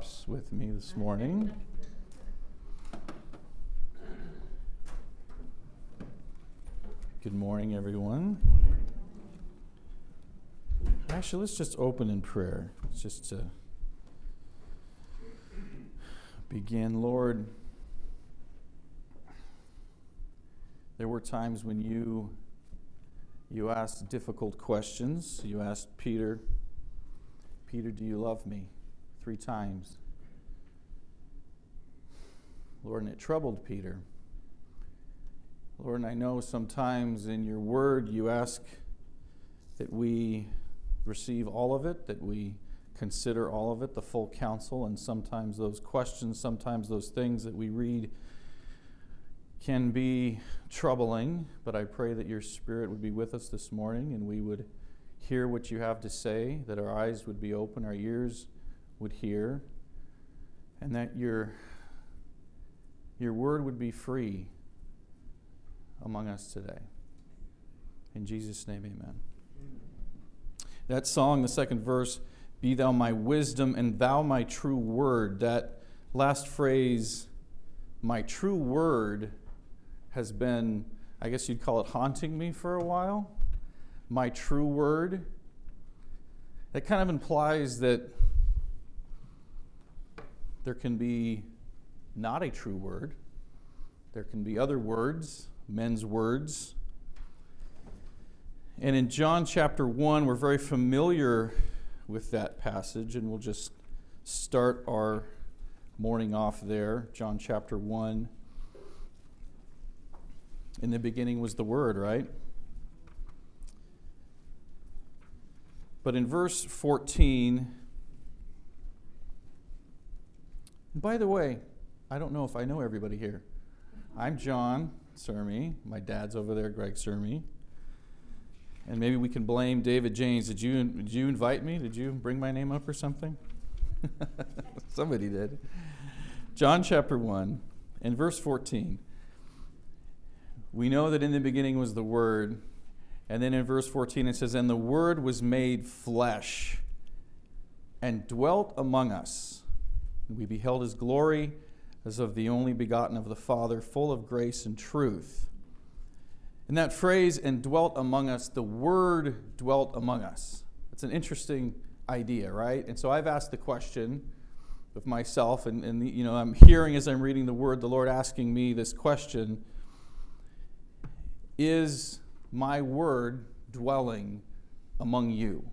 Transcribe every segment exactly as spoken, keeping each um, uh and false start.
props with me this morning. Good morning, everyone. Actually, let's just open in prayer. Just to begin, Lord, there were times when you you asked difficult questions. You asked Peter, Peter, do you love me? Three times. Lord, and it troubled Peter. Lord, and I know sometimes in your word you ask that we receive all of it, that we consider all of it, the full counsel, and sometimes those questions, sometimes those things that we read can be troubling, but I pray that your Spirit would be with us this morning and we would hear what you have to say, that our eyes would be open, our ears would hear, and that your, your word would be free among us today. In Jesus' name, amen. That song, the second verse, be thou my wisdom and thou my true word. That last phrase, my true word, has been, I guess you'd call it haunting me for a while. My true word. That kind of implies that there can be not a true word. There can be other words, men's words. And in John chapter one, we're very familiar with that passage, and we'll just start our morning off there. John chapter one. In the beginning was the Word, right? But in verse fourteen, and by the way, I don't know if I know everybody here. I'm John Sermi. My dad's over there, Greg Sermi. And maybe we can blame David James. Did you did you invite me? Did you bring my name up or something? Somebody did. John chapter one and verse fourteen. We know that in the beginning was the Word. And then in verse fourteen it says, and the Word was made flesh and dwelt among us. And we beheld his glory as of the only begotten of the Father, full of grace and truth. And that phrase, and dwelt among us, the Word dwelt among us. It's an interesting idea, right? And so I've asked the question of myself, and, and the, you know, I'm hearing as I'm reading the Word, the Lord asking me this question, is my Word dwelling among you?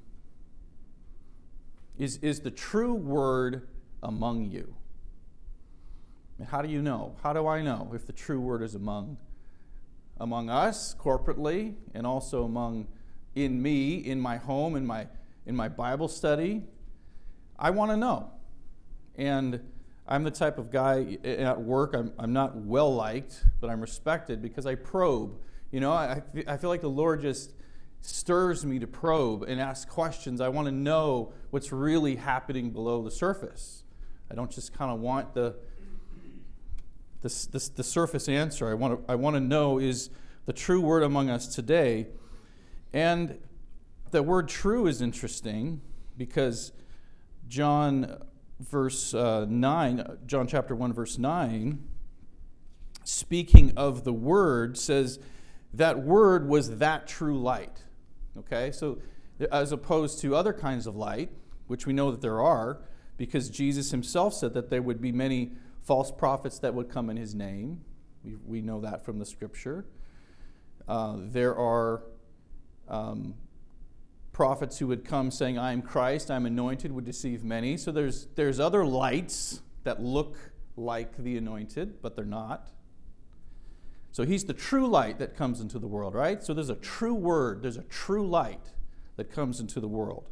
Is, is the true Word among you? And how do you know? How do I know if the true Word is among among us corporately, and also among in me, in my home, in my in my Bible study? I want to know. And I'm the type of guy at work, I'm I'm not well liked, but I'm respected because I probe. You know, I I feel like the Lord just stirs me to probe and ask questions. I want to know what's really happening below the surface. I don't just kind of want the the, the, the surface answer. I want to I want to know, is the true Word among us today? And the word true is interesting because John verse uh, nine, John chapter one verse nine, speaking of the Word, says that Word was that true light. Okay, so as opposed to other kinds of light, which we know that there are, because Jesus himself said that there would be many false prophets that would come in his name. We, we know that from the scripture. Uh, there are um, prophets who would come saying, I am Christ, I'm anointed, would deceive many. So there's there's other lights that look like the anointed, but they're not. So he's the true light that comes into the world, right? So there's a true word, there's a true light that comes into the world.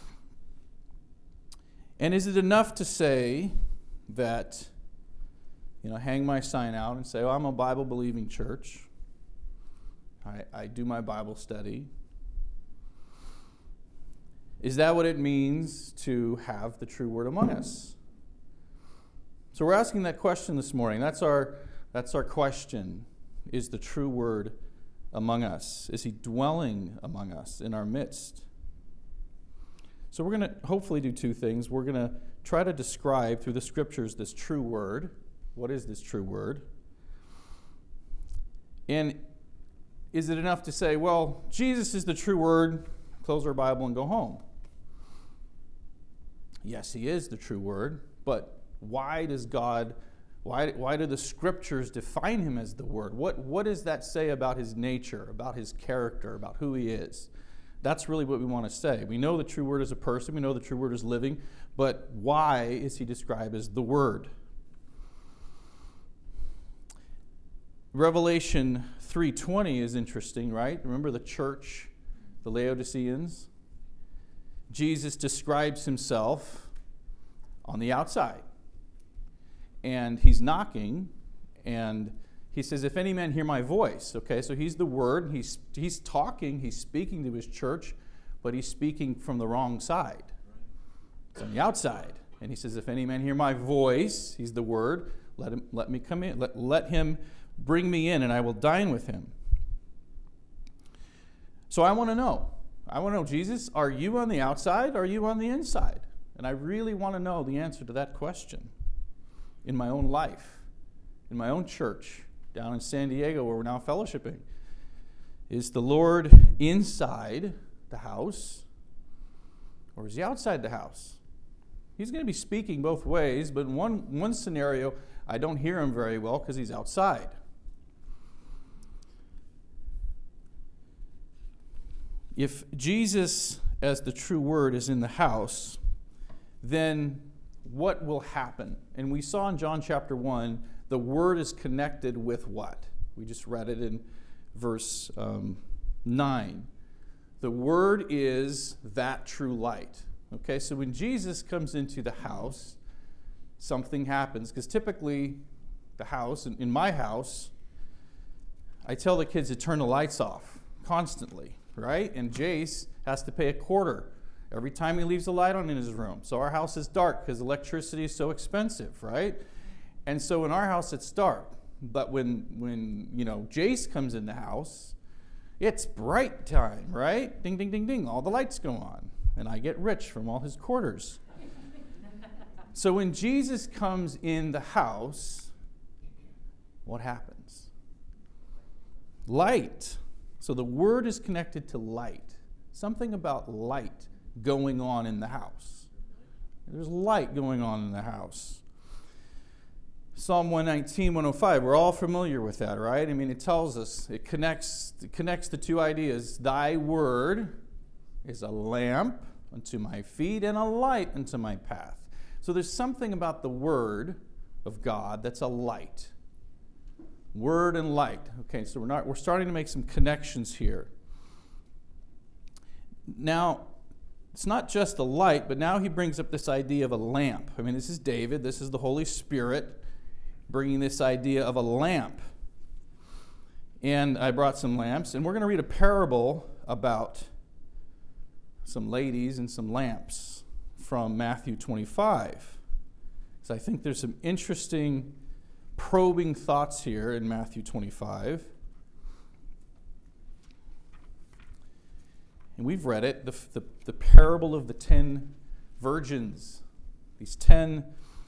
And is it enough to say that, you know, hang my sign out and say, oh, I'm a Bible-believing church. I, I do my Bible study. Is that what it means to have the true Word among us? So we're asking that question this morning. That's our, that's our question. Is the true Word among us? Is he dwelling among us in our midst? So we're going to hopefully do two things. We're going to try to describe through the scriptures this true word. What is this true word? And is it enough to say, well, Jesus is the true word, close our Bible and go home? Yes, he is the true word, but why does God, why, why do the scriptures define him as the word? What, what does that say about his nature, about his character, about who he is? That's really what we want to say. We know the true word is a person, we know the true word is living, but why is he described as the word? Revelation three twenty is interesting, right? Remember the church, the Laodiceans? Jesus describes himself on the outside. And he's knocking, and he says, if any man hear my voice, okay, so he's the word, he's, he's talking, he's speaking to his church, but he's speaking from the wrong side. It's on the outside. And he says, if any man hear my voice, he's the word, let him, let me come in, let, let him bring me in, and I will dine with him. So I want to know, I want to know, Jesus, are you on the outside or are you on the inside? And I really want to know the answer to that question in my own life, in my own church, down in San Diego where we're now fellowshipping. Is the Lord inside the house or is he outside the house? He's going to be speaking both ways, but in one, one scenario, I don't hear him very well because he's outside. If Jesus, as the true word, is in the house, then what will happen? And we saw in John chapter one, the word is connected with what? We just read it in verse um, nine. The word is that true light. Okay, so when Jesus comes into the house, something happens. Because typically, the house, in, in my house, I tell the kids to turn the lights off constantly, right? And Jace has to pay a quarter every time he leaves the light on in his room. So our house is dark because electricity is so expensive, right? And so in our house, it's dark. But when, when you know, Jace comes in the house, it's bright time, right? Ding, ding, ding, ding. All the lights go on. And I get rich from all his quarters. So when Jesus comes in the house, what happens? Light. So the word is connected to light. Something about light going on in the house. There's light going on in the house. Psalm one nineteen, one oh five, we're all familiar with that, right? I mean, it tells us, it connects, it connects the two ideas. Thy word is a lamp unto my feet and a light unto my path. So there's something about the word of God that's a light. Word and light. Okay, so we're not we're starting to make some connections here. Now, it's not just a light, but now he brings up this idea of a lamp. I mean, this is David, this is the Holy Spirit bringing this idea of a lamp. And I brought some lamps, and we're going to read a parable about some ladies and some lamps from Matthew twenty-five. So I think there's some interesting probing thoughts here in Matthew twenty-five. And we've read it, the, the, the parable of the ten virgins. These ten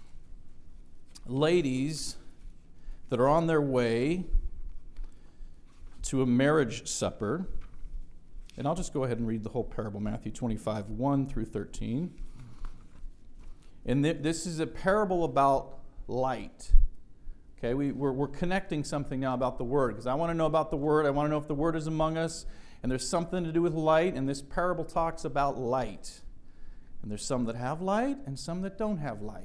ladies that are on their way to a marriage supper. And I'll just go ahead and read the whole parable, Matthew twenty-five, one through thirteen. And th- this is a parable about light. Okay, we, we're, we're connecting something now about the Word, because I want to know about the Word. I want to know if the Word is among us, and there's something to do with light, and this parable talks about light. And there's some that have light, and some that don't have light.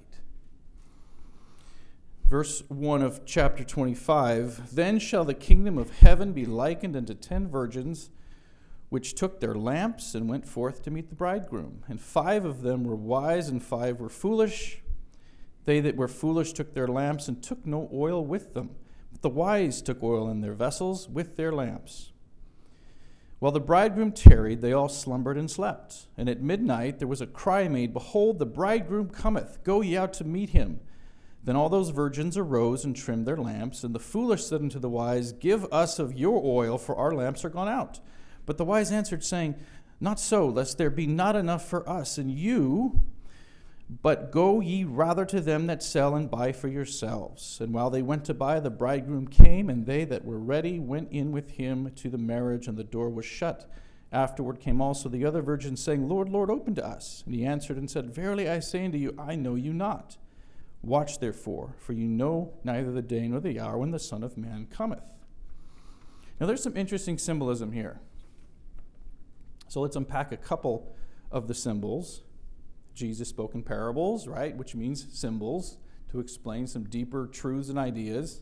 Verse one of chapter twenty-five, Then shall the kingdom of heaven be likened unto ten virgins, which took their lamps and went forth to meet the bridegroom. And five of them were wise, and five were foolish. They that were foolish took their lamps and took no oil with them. But the wise took oil in their vessels with their lamps. While the bridegroom tarried, they all slumbered and slept. And at midnight there was a cry made, Behold, the bridegroom cometh, go ye out to meet him. Then all those virgins arose and trimmed their lamps. And the foolish said unto the wise, Give us of your oil, for our lamps are gone out. But the wise answered, saying, Not so, lest there be not enough for us and you. But go ye rather to them that sell and buy for yourselves. And while they went to buy, the bridegroom came, and they that were ready went in with him to the marriage, and the door was shut. Afterward came also the other virgins, saying, Lord, Lord, open to us. And he answered and said, Verily I say unto you, I know you not. Watch therefore, for you know neither the day nor the hour when the Son of Man cometh. Now there's some interesting symbolism here. So let's unpack a couple of the symbols. Jesus spoke in parables, right, which means symbols, to explain some deeper truths and ideas.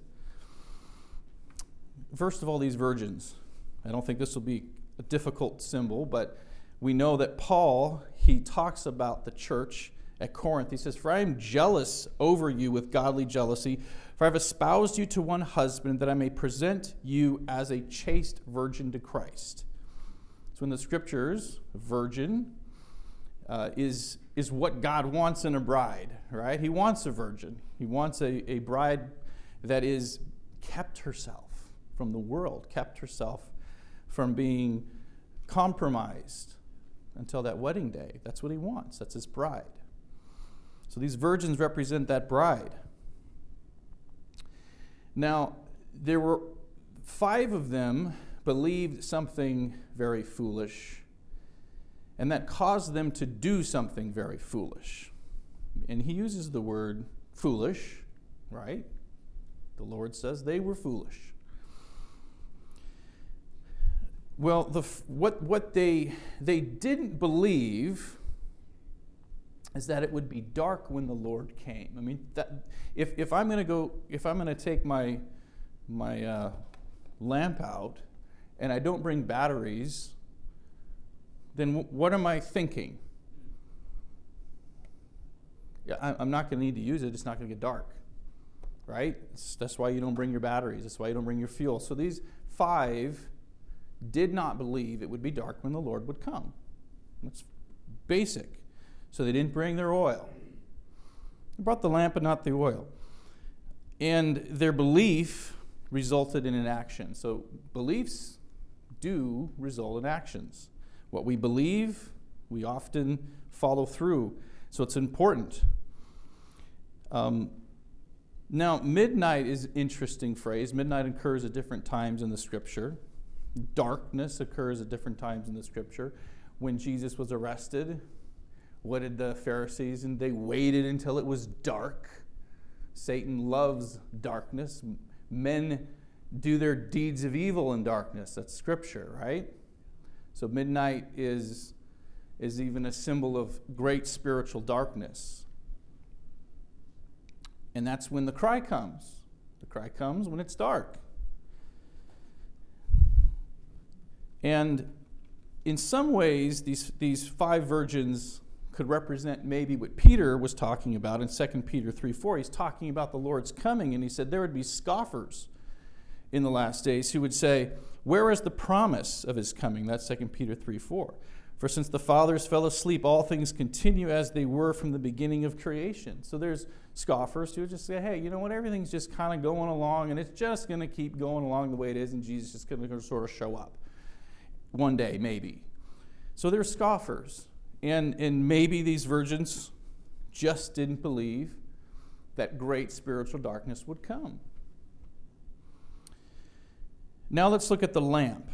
First of all, these virgins. I don't think this will be a difficult symbol, but we know that Paul, he talks about the church at Corinth. He says, For I am jealous over you with godly jealousy, for I have espoused you to one husband, that I may present you as a chaste virgin to Christ. So in the scriptures, virgin uh, is, is what God wants in a bride, right? He wants a virgin. He wants a, a bride that is kept herself from the world, kept herself from being compromised until that wedding day. That's what he wants. That's his bride. So these virgins represent that bride. Now, there were five of them believed something very foolish, and that caused them to do something very foolish. And he uses the word foolish, right? The Lord says they were foolish. Well, the, what, what they, they didn't believe is that it would be dark when the Lord came. I mean, that, if, if I'm going to go, if I'm going to take my, my uh, lamp out and I don't bring batteries, then w- what am I thinking? Yeah, I, I'm not going to need to use it. It's not going to get dark, right? It's, that's why you don't bring your batteries. That's why you don't bring your fuel. So these five did not believe it would be dark when the Lord would come. That's basic. So they didn't bring their oil. They brought the lamp but not the oil. And their belief resulted in an action. So beliefs do result in actions. What we believe, we often follow through. So it's important. Um, now, midnight is an interesting phrase. Midnight occurs at different times in the Scripture. Darkness occurs at different times in the Scripture. When Jesus was arrested, what did the Pharisees, and they waited until it was dark. Satan loves darkness. Men do their deeds of evil in darkness. That's Scripture, right? So midnight is, is even a symbol of great spiritual darkness. And that's when the cry comes. The cry comes when it's dark. And in some ways, these, these five virgins could represent maybe what Peter was talking about in Second Peter three four. He's talking about the Lord's coming, and he said there would be scoffers in the last days who would say, where is the promise of his coming? That's Second Peter three four. For since the fathers fell asleep, all things continue as they were from the beginning of creation. So there's scoffers who would just say, hey, you know what, everything's just kind of going along, and it's just going to keep going along the way it is, and Jesus is going to sort of show up one day, maybe. So there's scoffers. And, and maybe these virgins just didn't believe that great spiritual darkness would come. Now let's look at the lamp.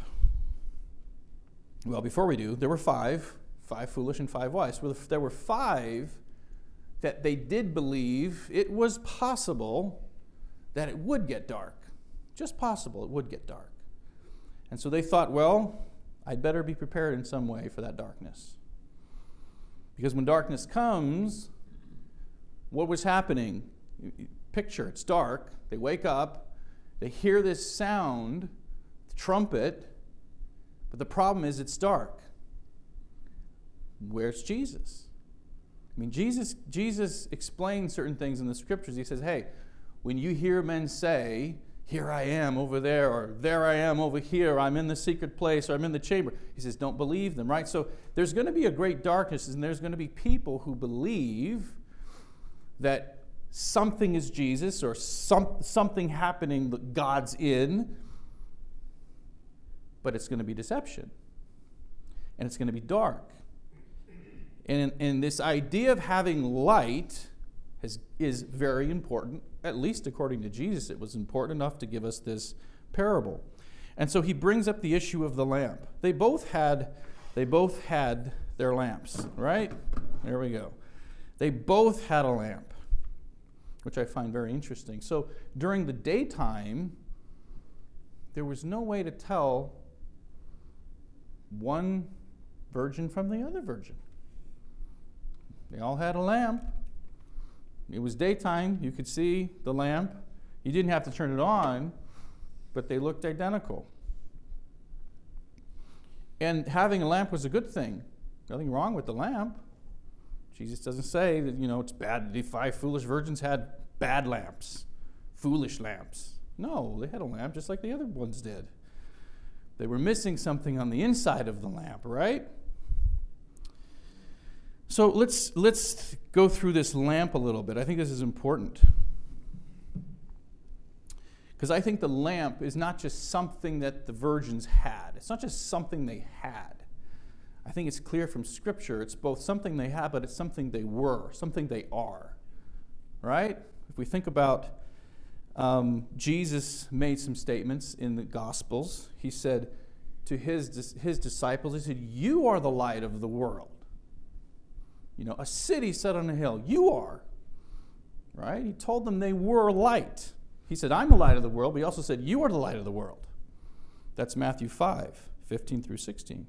Well, before we do, there were five, five foolish and five wise. Well, there were five that they did believe it was possible that it would get dark. Just possible it would get dark. And so they thought, well, I'd better be prepared in some way for that darkness. Because when darkness comes, what was happening? Picture, it's dark. They wake up. They hear this sound, the trumpet. But the problem is it's dark. Where's Jesus? I mean, Jesus, Jesus explains certain things in the Scriptures. He says, hey, when you hear men say, here I am over there, or there I am over here, I'm in the secret place, or I'm in the chamber. He says, don't believe them, right? So there's going to be a great darkness, and there's going to be people who believe that something is Jesus, or some, something happening that God's in, but it's going to be deception. And it's going to be dark. And, and this idea of having light has, is very important. At least according to Jesus, it was important enough to give us this parable. And so he brings up the issue of the lamp. They both had, they both had their lamps, right? There we go. They both had a lamp, which I find very interesting. So during the daytime, there was no way to tell one virgin from the other virgin. They all had a lamp. It was daytime. You could see the lamp. You didn't have to turn it on, but they looked identical. And having a lamp was a good thing. Nothing wrong with the lamp. Jesus doesn't say that, you know, it's bad. The five foolish virgins had bad lamps, foolish lamps. No, they had a lamp just like the other ones did. They were missing something on the inside of the lamp, right? So let's let's go through this lamp a little bit. I think this is important. Because I think the lamp is not just something that the virgins had. It's not just something they had. I think it's clear from Scripture it's both something they had, but it's something they were, something they are. Right? If we think about um, Jesus made some statements in the Gospels. He said to his, his disciples, he said, "You are the light of the world." You know, a city set on a hill. You are. Right? He told them they were light. He said, "I'm the light of the world," but he also said, "You are the light of the world." That's Matthew five, fifteen through sixteen.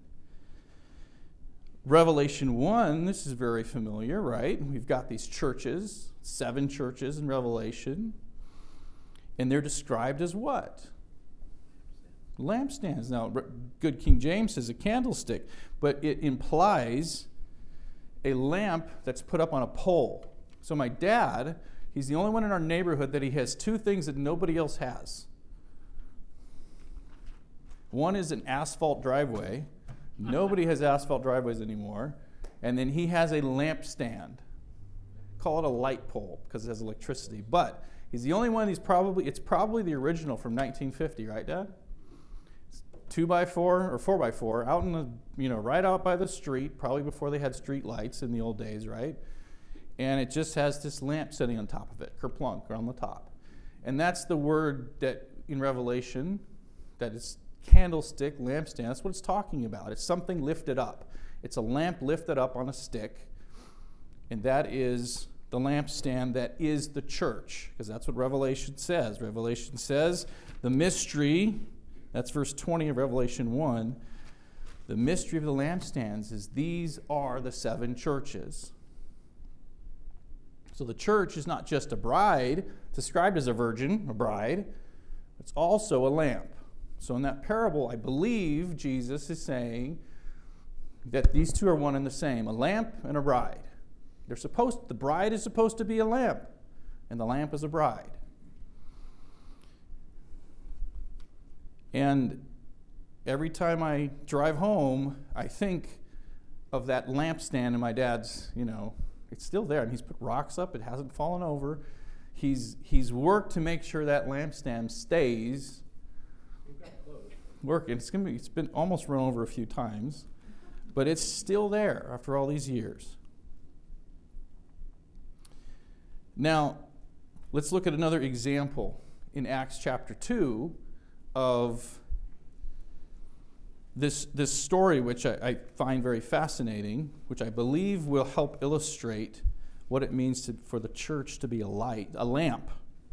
Revelation one, this is very familiar, right? We've got these churches, seven churches in Revelation, and they're described as what? Lampstands. Now, Good King James says a candlestick, but it implies a lamp that's put up on a pole. So my dad, he's the only one in our neighborhood that he has two things that nobody else has. One is an asphalt driveway. Nobody has asphalt driveways anymore. And then he has a lampstand. Call it a light pole because it has electricity. But he's the only one. He's probably it's probably the original from nineteen fifty, right, Dad? It's two by four or four by four out in the you know right out by the street, probably before they had street lights in the old days, right? And it just has this lamp sitting on top of it, kerplunk, on the top. And that's the word that in Revelation, that is candlestick, lampstand, that's what it's talking about. It's something lifted up. It's a lamp lifted up on a stick, and that is the lampstand that is the church, because that's what Revelation says. Revelation says the mystery, that's verse twenty of Revelation one, the mystery of the lampstands is these are the seven churches. So the church is not just a bride, described as a virgin, a bride, it's also a lamp. So in that parable, I believe Jesus is saying that these two are one and the same, a lamp and a bride. They're supposed, the bride is supposed to be a lamp, and the lamp is a bride. And every time I drive home, I think of that lampstand in my dad's, you know, it's still there, and he's put rocks up, it hasn't fallen over. He's, he's worked to make sure that lampstand stays working. It's gonna be, it's been almost run over a few times, but it's still there after all these years. Now, let's look at another example in Acts chapter two of this, this story, which I, I find very fascinating, which I believe will help illustrate what it means to, for the church to be a light, a lamp.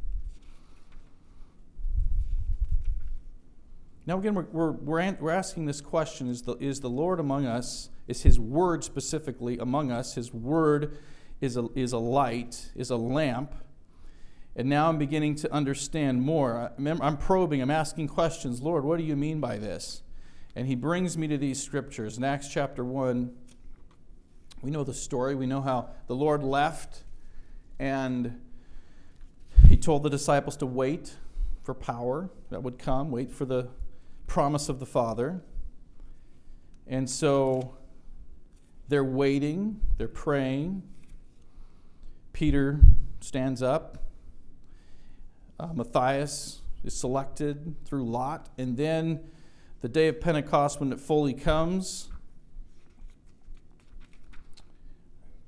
Now again, we're, we're, we're, we're asking this question, is the, is the Lord among us, is His Word specifically among us? His Word is a, is a light, is a lamp. And now I'm beginning to understand more. I'm, I'm probing, I'm asking questions. Lord, what do you mean by this? And He brings me to these scriptures. In Acts chapter one, we know the story. We know how the Lord left and He told the disciples to wait for power that would come, wait for the promise of the Father. And so they're waiting, they're praying. Peter stands up. Uh, Matthias is selected through Lot. And then the day of Pentecost, when it fully comes,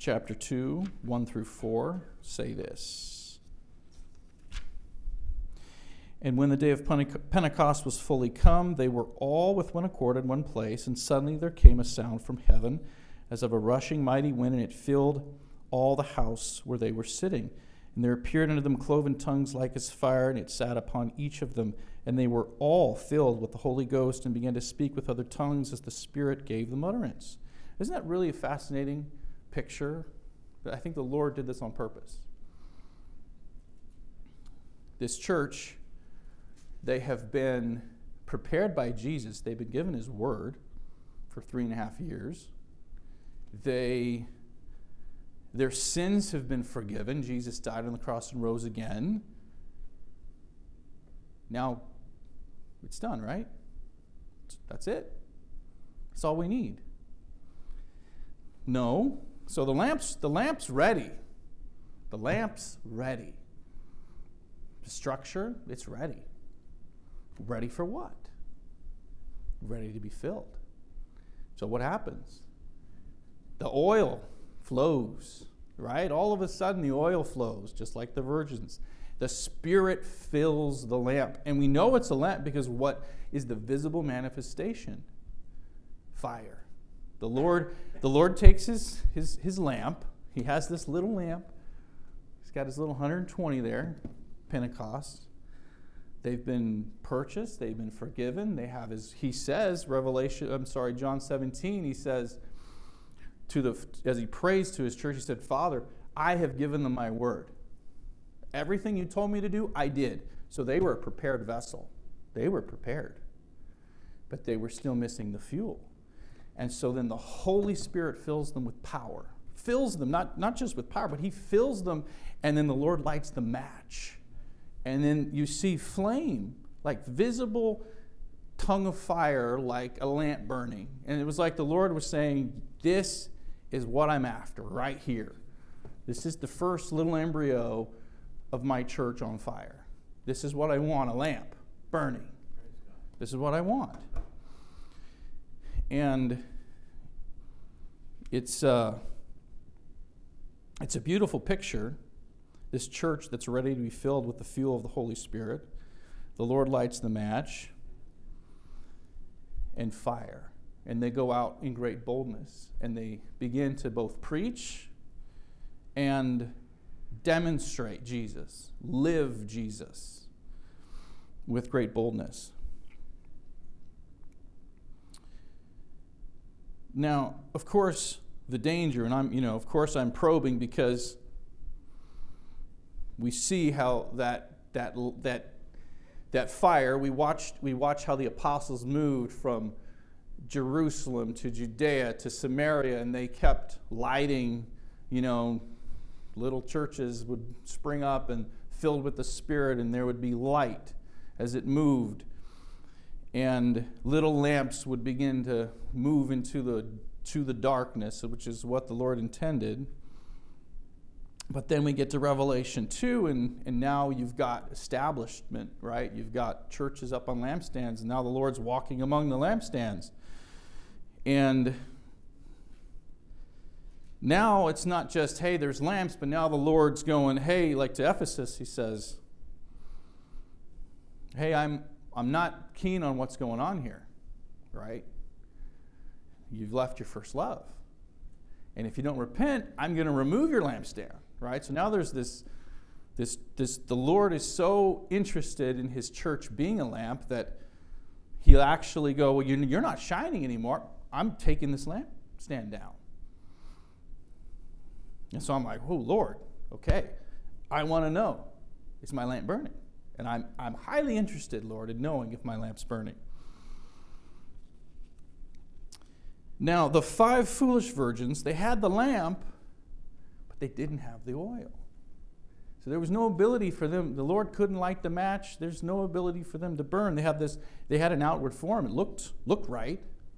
chapter two, one through four say this. And when the day of Pentecost was fully come, they were all with one accord in one place, and suddenly there came a sound from heaven as of a rushing mighty wind, and it filled all the house where they were sitting. And there appeared unto them cloven tongues like as fire, and it sat upon each of them. And they were all filled with the Holy Ghost and began to speak with other tongues as the Spirit gave them utterance. Isn't that really a fascinating picture? I think the Lord did this on purpose. This church, they have been prepared by Jesus. They've been given his word for three and a half years. They, their sins have been forgiven. Jesus died on the cross and rose again. Now, it's done, right? That's it. That's all we need. No. So the lamp's, the lamp's ready. The lamp's ready. The structure, it's ready. Ready for what? Ready to be filled. So what happens? The oil flows, right? All of a sudden the oil flows, just like the virgins. The Spirit fills the lamp. And we know it's a lamp because what is the visible manifestation? Fire. The Lord, the Lord takes his, his, his lamp. He has this little lamp. He's got his little one hundred twenty there, Pentecost. They've been purchased. They've been forgiven. They have his, he says, Revelation, I'm sorry, John seventeen, he says, to the as he prays to his church, he said, Father, I have given them my word. Everything you told me to do, I did. So they were a prepared vessel. They were prepared. But they were still missing the fuel. And so then the Holy Spirit fills them with power. Fills them, not, not just with power, but he fills them, and then the Lord lights the match. And then you see flame, like visible tongue of fire, like a lamp burning. And it was like the Lord was saying, this is what I'm after right here. This is the first little embryo of my church on fire. This is what I want, a lamp burning. This is what I want. And it's, uh, it's a beautiful picture. This church that's ready to be filled with the fuel of the Holy Spirit. The Lord lights the match and fire. And they go out in great boldness. And they begin to both preach and demonstrate Jesus. Live Jesus with great boldness. Now, of course, the danger, and I'm, you know, of course I'm probing because we see how that that that that fire, we watched we watched how the apostles moved from Jerusalem to Judea to Samaria, and they kept lighting, you know, little churches would spring up and filled with the Spirit, and there would be light as it moved. And little lamps would begin to move into the to the darkness, which is what the Lord intended. But then we get to Revelation two, and, and now you've got establishment, right? You've got churches up on lampstands, and now the Lord's walking among the lampstands. And now it's not just, hey, there's lamps, but now the Lord's going, hey, like to Ephesus, he says, hey, I'm I'm not keen on what's going on here, right? You've left your first love. And if you don't repent, I'm going to remove your lampstand, right? So now there's this, this, this, the Lord is so interested in his church being a lamp that he'll actually go, well, you're not shining anymore. I'm taking this lampstand down. And so I'm like, oh, Lord, okay. I want to know, is my lamp burning? And I'm, I'm highly interested, Lord, in knowing if my lamp's burning. Now, the five foolish virgins, they had the lamp, but they didn't have the oil. So there was no ability for them. The Lord couldn't light the match. There's no ability for them to burn. They had this. They had an outward form. It looked looked right.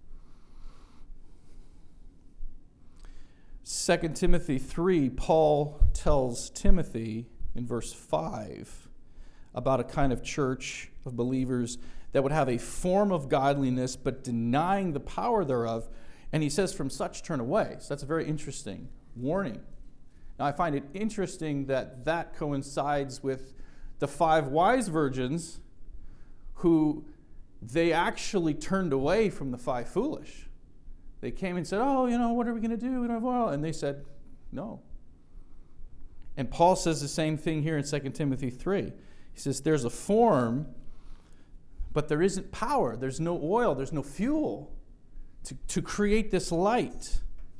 Second Timothy three, Paul tells Timothy in verse five about a kind of church of believers that would have a form of godliness but denying the power thereof. And he says, from such turn away. So that's very interesting, warning. Now, I find it interesting that that coincides with the five wise virgins who they actually turned away from the five foolish. They came and said, oh, you know, what are we going to do? We don't have oil. And they said, no. And Paul says the same thing here in Second Timothy three. He says, there's a form, but there isn't power. There's no oil. There's no fuel to, to create this light.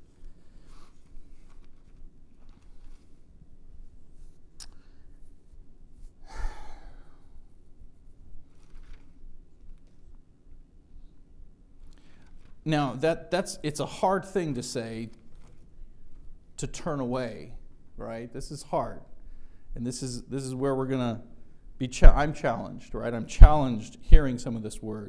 Now, that that's it's a hard thing to say, to turn away, right? This is hard. And this is this is where we're going to be cha- I'm challenged, right? I'm challenged hearing some of this word.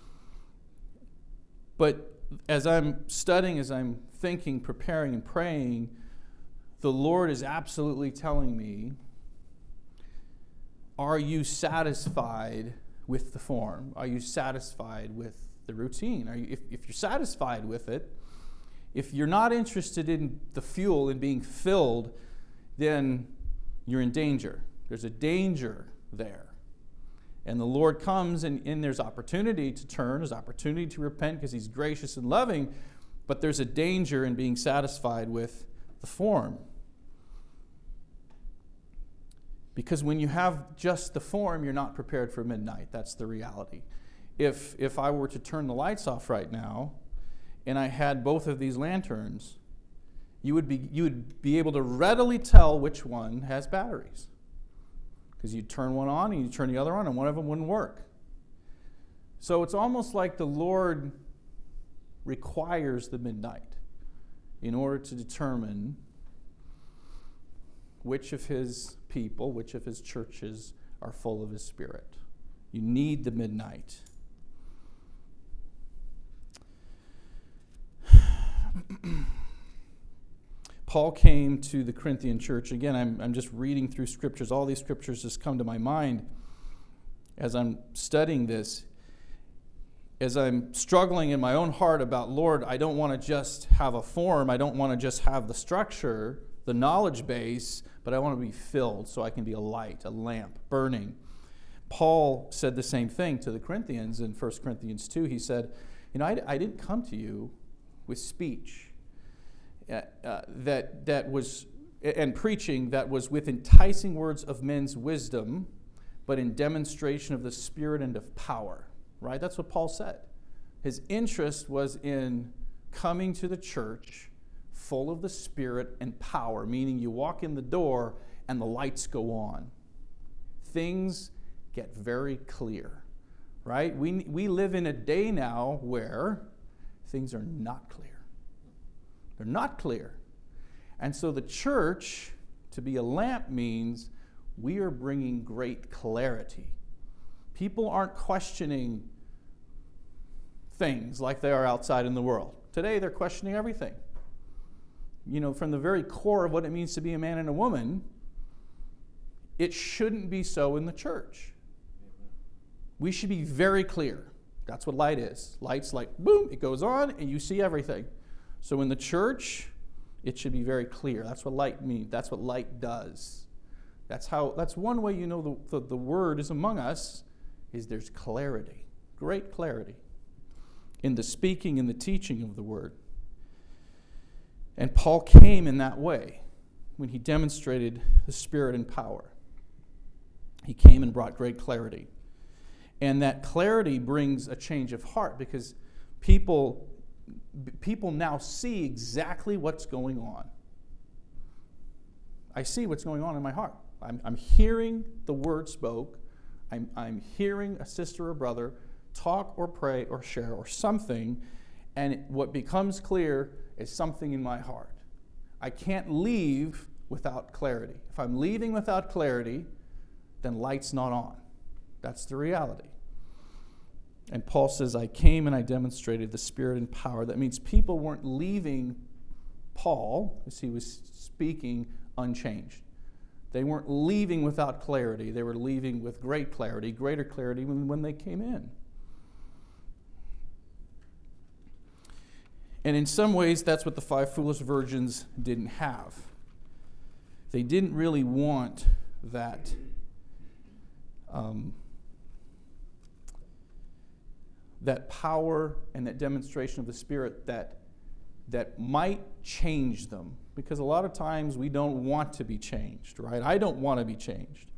But as I'm studying, as I'm thinking, preparing, and praying, the Lord is absolutely telling me, are you satisfied with the form? Are you satisfied with the routine? Are you, if, if you're satisfied with it, if you're not interested in the fuel and being filled, then you're in danger. There's a danger there. And the Lord comes and, and there's opportunity to turn, there's opportunity to repent because He's gracious and loving, but there's a danger in being satisfied with the form. Because when you have just the form, you're not prepared for midnight. That's the reality. If if I were to turn the lights off right now and I had both of these lanterns, you would be you would be able to readily tell which one has batteries. Because you'd turn one on and you'd turn the other on and one of them wouldn't work. So it's almost like the Lord requires the midnight in order to determine which of His people, which of His churches are full of His Spirit. You need the midnight. Paul came to the Corinthian church. Again, I'm, I'm just reading through scriptures. All these scriptures just come to my mind as I'm studying this. As I'm struggling in my own heart about, Lord, I don't want to just have a form. I don't want to just have the structure, the knowledge base, but I want to be filled so I can be a light, a lamp, burning. Paul said the same thing to the Corinthians in First Corinthians two. He said, you know, I, I didn't come to you with speech uh, uh, that that was and preaching that was with enticing words of men's wisdom, but in demonstration of the Spirit and of power. Right? That's what Paul said. His interest was in coming to the church full of the Spirit and power, meaning you walk in the door and the lights go on. Things get very clear. Right? We we live in a day now where things are not clear. They're not clear. And so the church, to be a lamp, means we are bringing great clarity. People aren't questioning things like they are outside in the world. Today they're questioning everything. You know, from the very core of what it means to be a man and a woman, it shouldn't be so in the church. We should be very clear. That's what light is. Light's like, boom, it goes on and you see everything. So in the church, it should be very clear. That's what light means. That's what light does. That's how. That's one way you know the, the, the word is among us, is there's clarity, great clarity in the speaking and the teaching of the word. And Paul came in that way when he demonstrated the Spirit and power. He came and brought great clarity. And that clarity brings a change of heart because people, people now see exactly what's going on. I see what's going on in my heart. I'm, I'm hearing the word spoke. I'm, I'm hearing a sister or brother talk or pray or share or something, and it, what becomes clear is something in my heart. I can't leave without clarity. If I'm leaving without clarity, then light's not on. That's the reality. And Paul says, I came and I demonstrated the Spirit and power. That means people weren't leaving Paul, as he was speaking, unchanged. They weren't leaving without clarity. They were leaving with great clarity, greater clarity when, when they came in. And in some ways, that's what the five foolish virgins didn't have. They didn't really want that um, that power and that demonstration of the Spirit that that might change them. Because a lot of times we don't want to be changed, right? I don't want to be changed.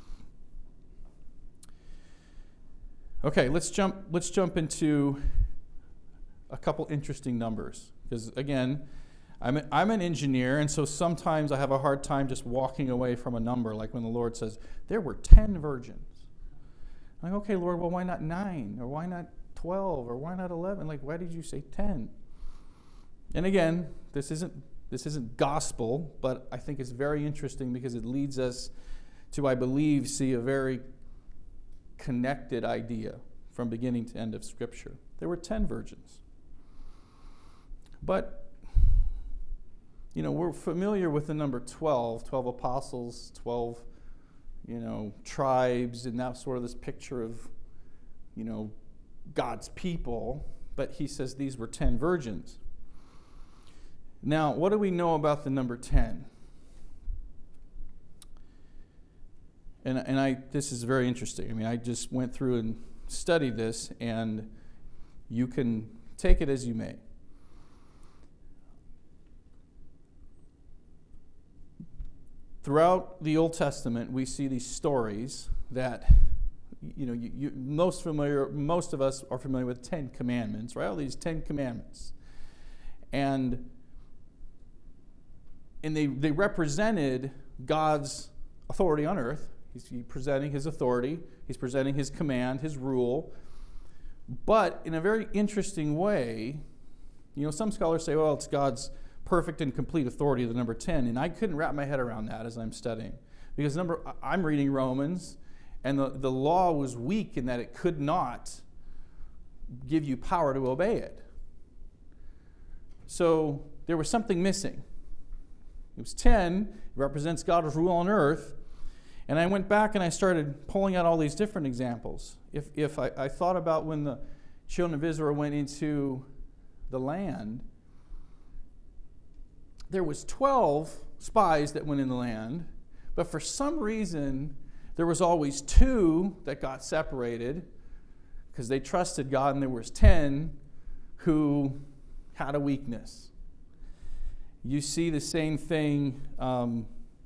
Okay, let's jump let's jump into a couple interesting numbers. Because again, I'm a, I'm an engineer, and so sometimes I have a hard time just walking away from a number, like when the Lord says, there were ten virgins. I'm like, okay, Lord, well, why not nine? Or why not twelve? Or why not eleven? Like, why did you say ten? And again, this isn't this isn't gospel, but I think it's very interesting because it leads us to, I believe, see a very connected idea from beginning to end of Scripture. There were ten virgins. But, you know, we're familiar with the number twelve, twelve apostles, twelve, you know, tribes, and that sort of this picture of, you know, God's people. But he says these were ten virgins. Now, what do we know about the number ten? And, and I this is very interesting. I mean, I just went through and studied this, and you can take it as you may. Throughout the Old Testament, we see these stories that, you know, you, you most familiar, most of us are familiar with Ten Commandments, right? All these Ten Commandments, and and they they represented God's authority on earth. He's presenting his authority. He's presenting his command, his rule. But in a very interesting way, you know, some scholars say, well, it's God's perfect and complete authority, the number ten. And I couldn't wrap my head around that as I'm studying. Because number, I'm reading Romans, and the, the law was weak in that it could not give you power to obey it. So there was something missing. It was ten. It represents God's rule on earth. And I went back and I started pulling out all these different examples. If if I, I thought about when the children of Israel went into the land, there was twelve spies that went in the land, but for some reason there was always two that got separated because they trusted God, and there was ten who had a weakness. You see the same thing um,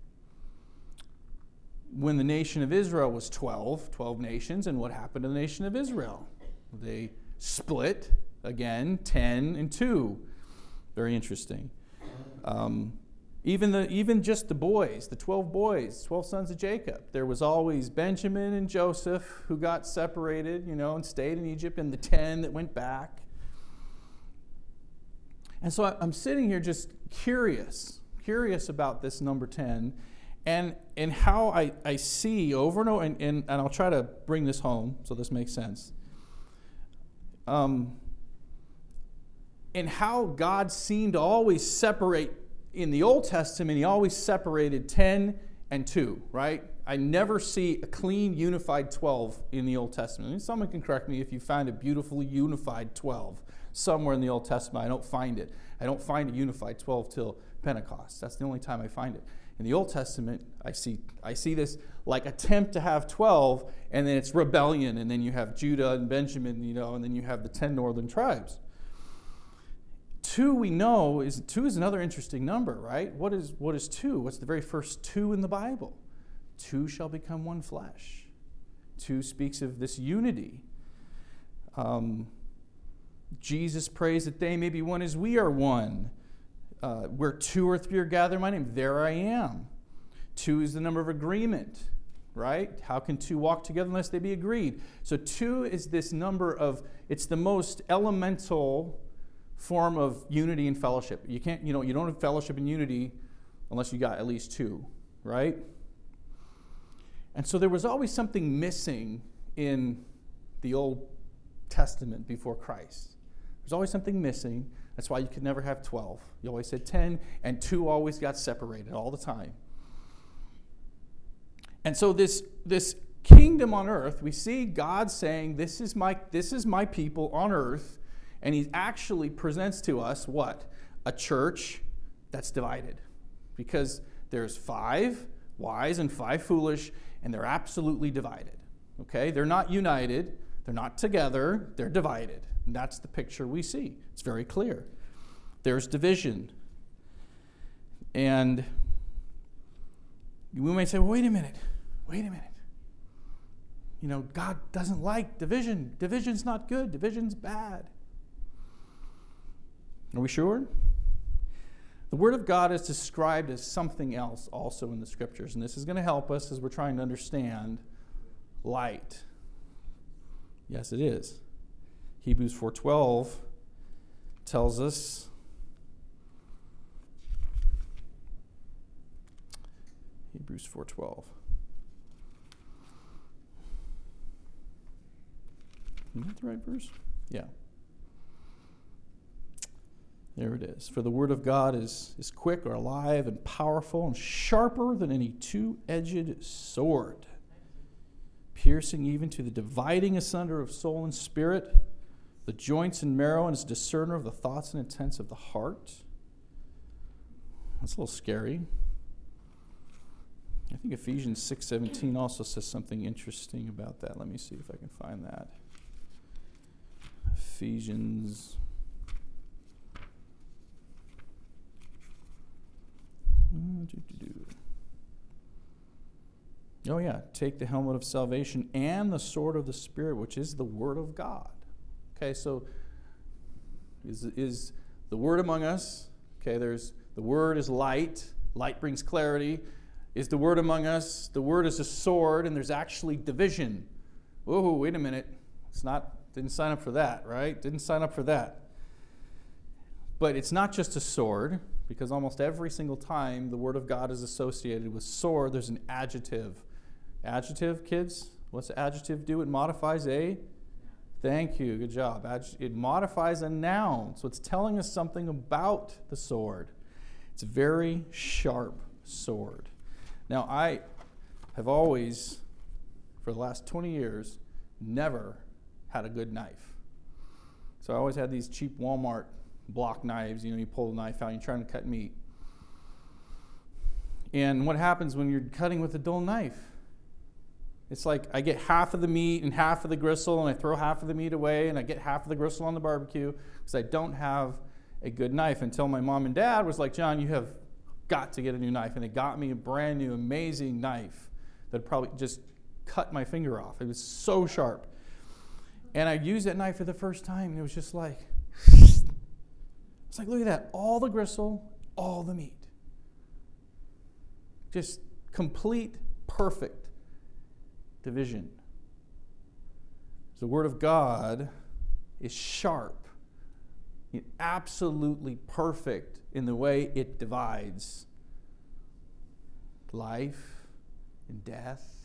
when the nation of Israel was twelve, twelve nations, and what happened to the nation of Israel? They split, again, ten and two. Very interesting. Um, even the even just the boys, the twelve boys, twelve sons of Jacob. There was always Benjamin and Joseph who got separated, you know, and stayed in Egypt, and the ten that went back. And so I'm sitting here just curious, curious about this number ten. And and how I, I see over and over, and, and, and I'll try to bring this home so this makes sense. Um, and how God seemed to always separate, in the Old Testament, he always separated ten and two, right? I never see a clean, unified twelve in the Old Testament. And someone can correct me if you find a beautifully unified twelve somewhere in the Old Testament. I don't find it. I don't find a unified twelve till Pentecost. That's the only time I find it. In the Old Testament, I see I see this like attempt to have twelve, and then it's rebellion, and then you have Judah and Benjamin, you know, and then you have the ten northern tribes. Two, we know, is two is another interesting number, right? What is what is two? What's the very first two in the Bible? Two shall become one flesh. Two speaks of this unity. Um, Jesus prays that they may be one as we are one. Uh, where two or three are gathered in my name, there I am. Two is the number of agreement, right? How can two walk together unless they be agreed? So two is this number of, it's the most elemental form of unity and fellowship. You can't, you know, you don't have fellowship and unity unless you got at least two, right? And so there was always something missing in the Old Testament before Christ. There's always something missing. That's why you could never have twelve. You always said ten, and two always got separated all the time. And so this, this kingdom on earth, we see God saying, this is my, this is my people on earth, And he actually presents to us what? A church that's divided. Because there's five wise and five foolish, and they're absolutely divided. Okay? They're not united. They're not together. They're divided. And that's the picture we see. It's very clear. There's division. And we may say, well, wait a minute. Wait a minute. You know, God doesn't like division. Division's not good. Division's bad. Are we sure? The Word of God is described as something else also in the Scriptures. And this is going to help us as we're trying to understand light. Yes, it is. Hebrews four twelve tells us, Hebrews four twelve. Is that the right verse? Yeah. There it is. For the word of God is, is quick or alive and powerful and sharper than any two-edged sword, piercing even to the dividing asunder of soul and spirit, the joints and marrow, and is a discerner of the thoughts and intents of the heart. That's a little scary. I think Ephesians six seventeen also says something interesting about that. Let me see if I can find that. Ephesians. Oh yeah, take the helmet of salvation and the sword of the Spirit, which is the Word of God. Okay, so is, is the Word among us? Okay, there's the Word is light. Light brings clarity. Is the Word among us? The Word is a sword, and there's actually division. Whoa, wait a minute. It's not, didn't sign up for that, right? Didn't sign up for that. But it's not just a sword, because almost every single time the Word of God is associated with sword, there's an adjective. Adjective, kids? What's the adjective do? It modifies a? Thank you, good job. It modifies a noun, so it's telling us something about the sword. It's a very sharp sword. Now, I have always, for the last twenty years, never had a good knife. So I always had these cheap Walmart block knives. You know, you pull the knife out and you're trying to cut meat. And what happens when you're cutting with a dull knife? It's like I get half of the meat and half of the gristle, and I throw half of the meat away, and I get half of the gristle on the barbecue because I don't have a good knife, until my mom and dad was like, John, you have got to get a new knife. And they got me a brand new, amazing knife that probably just cut my finger off. It was so sharp. And I used that knife for the first time, and it was just like, it's like, look at that. All the gristle, all the meat. Just complete, perfect division. The Word of God is sharp, absolutely perfect in the way it divides life and death,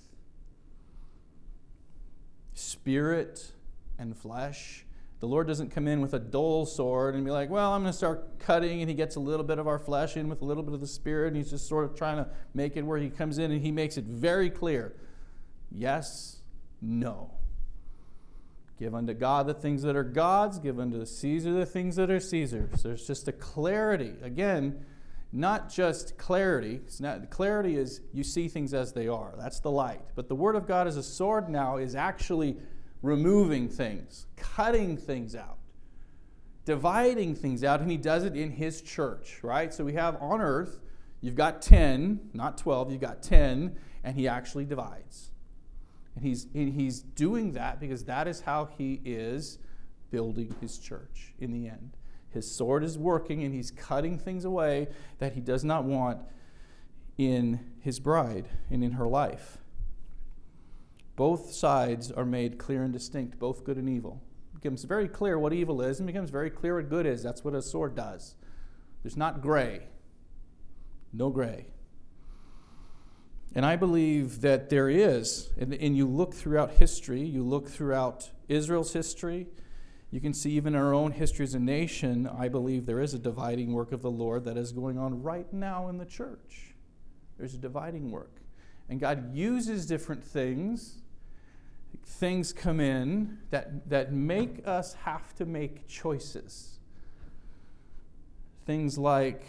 spirit and flesh. The Lord doesn't come in with a dull sword and be like, well, I'm going to start cutting, and he gets a little bit of our flesh in with a little bit of the Spirit, and he's just sort of trying to make it where he comes in and he makes it very clear. Yes, no. Give unto God the things that are God's, give unto Caesar the things that are Caesar's. There's just a clarity. Again, not just clarity. It's not, clarity is you see things as they are. That's the light. But the Word of God as a sword now is actually removing things, cutting things out, dividing things out, and he does it in his church, right? So we have on earth, you've got ten, not twelve, you've got ten, and he actually divides. And he's, and he's doing that because that is how he is building his church in the end. His sword is working, and he's cutting things away that he does not want in his bride and in her life. Both sides are made clear and distinct, both good and evil. It becomes very clear what evil is, and it becomes very clear what good is. That's what a sword does. There's not gray. No gray. And I believe that there is, and, and you look throughout history, you look throughout Israel's history, you can see even our own history as a nation, I believe there is a dividing work of the Lord that is going on right now in the church. There's a dividing work. And God uses different things. things come in that, that make us have to make choices. Things like,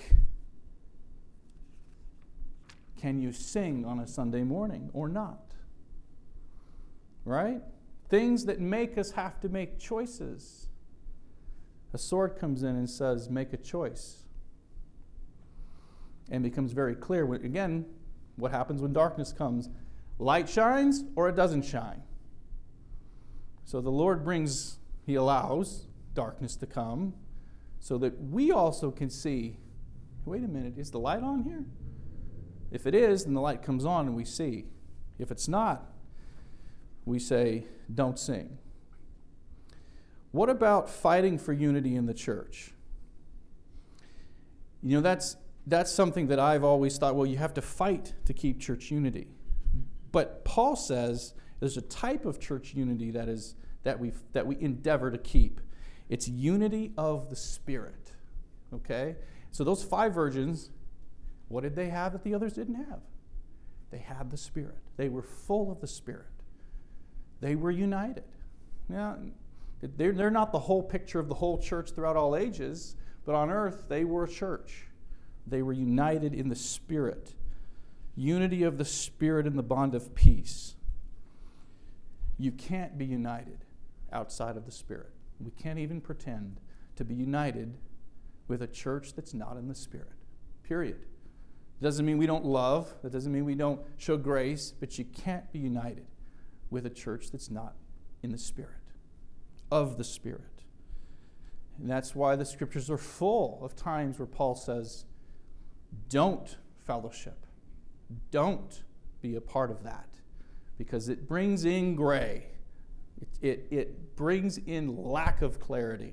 can you sing on a Sunday morning or not? Right? Things that make us have to make choices. A sword comes in and says, make a choice. And becomes very clear, when, again, what happens when darkness comes. Light shines or it doesn't shine. So the Lord brings, He allows darkness to come so that we also can see, wait a minute, is the light on here? If it is, then the light comes on and we see. If it's not, we say, don't sing. What about fighting for unity in the church? You know, that's that's something that I've always thought, well, you have to fight to keep church unity. But Paul says there's a type of church unity that is that we that we endeavor to keep. It's unity of the Spirit. Okay? So those five virgins, what did they have that the others didn't have? They had the Spirit. They were full of the Spirit. They were united. Now, they're, they're not the whole picture of the whole church throughout all ages, but on earth, they were a church. They were united in the Spirit. Unity of the Spirit in the bond of peace. You can't be united outside of the Spirit. We can't even pretend to be united with a church that's not in the Spirit. Period. It doesn't mean we don't love. That doesn't mean we don't show grace. But you can't be united with a church that's not in the Spirit, of the Spirit. And that's why the Scriptures are full of times where Paul says, don't fellowship. Don't be a part of that. Because it brings in gray. It, it, it brings in lack of clarity.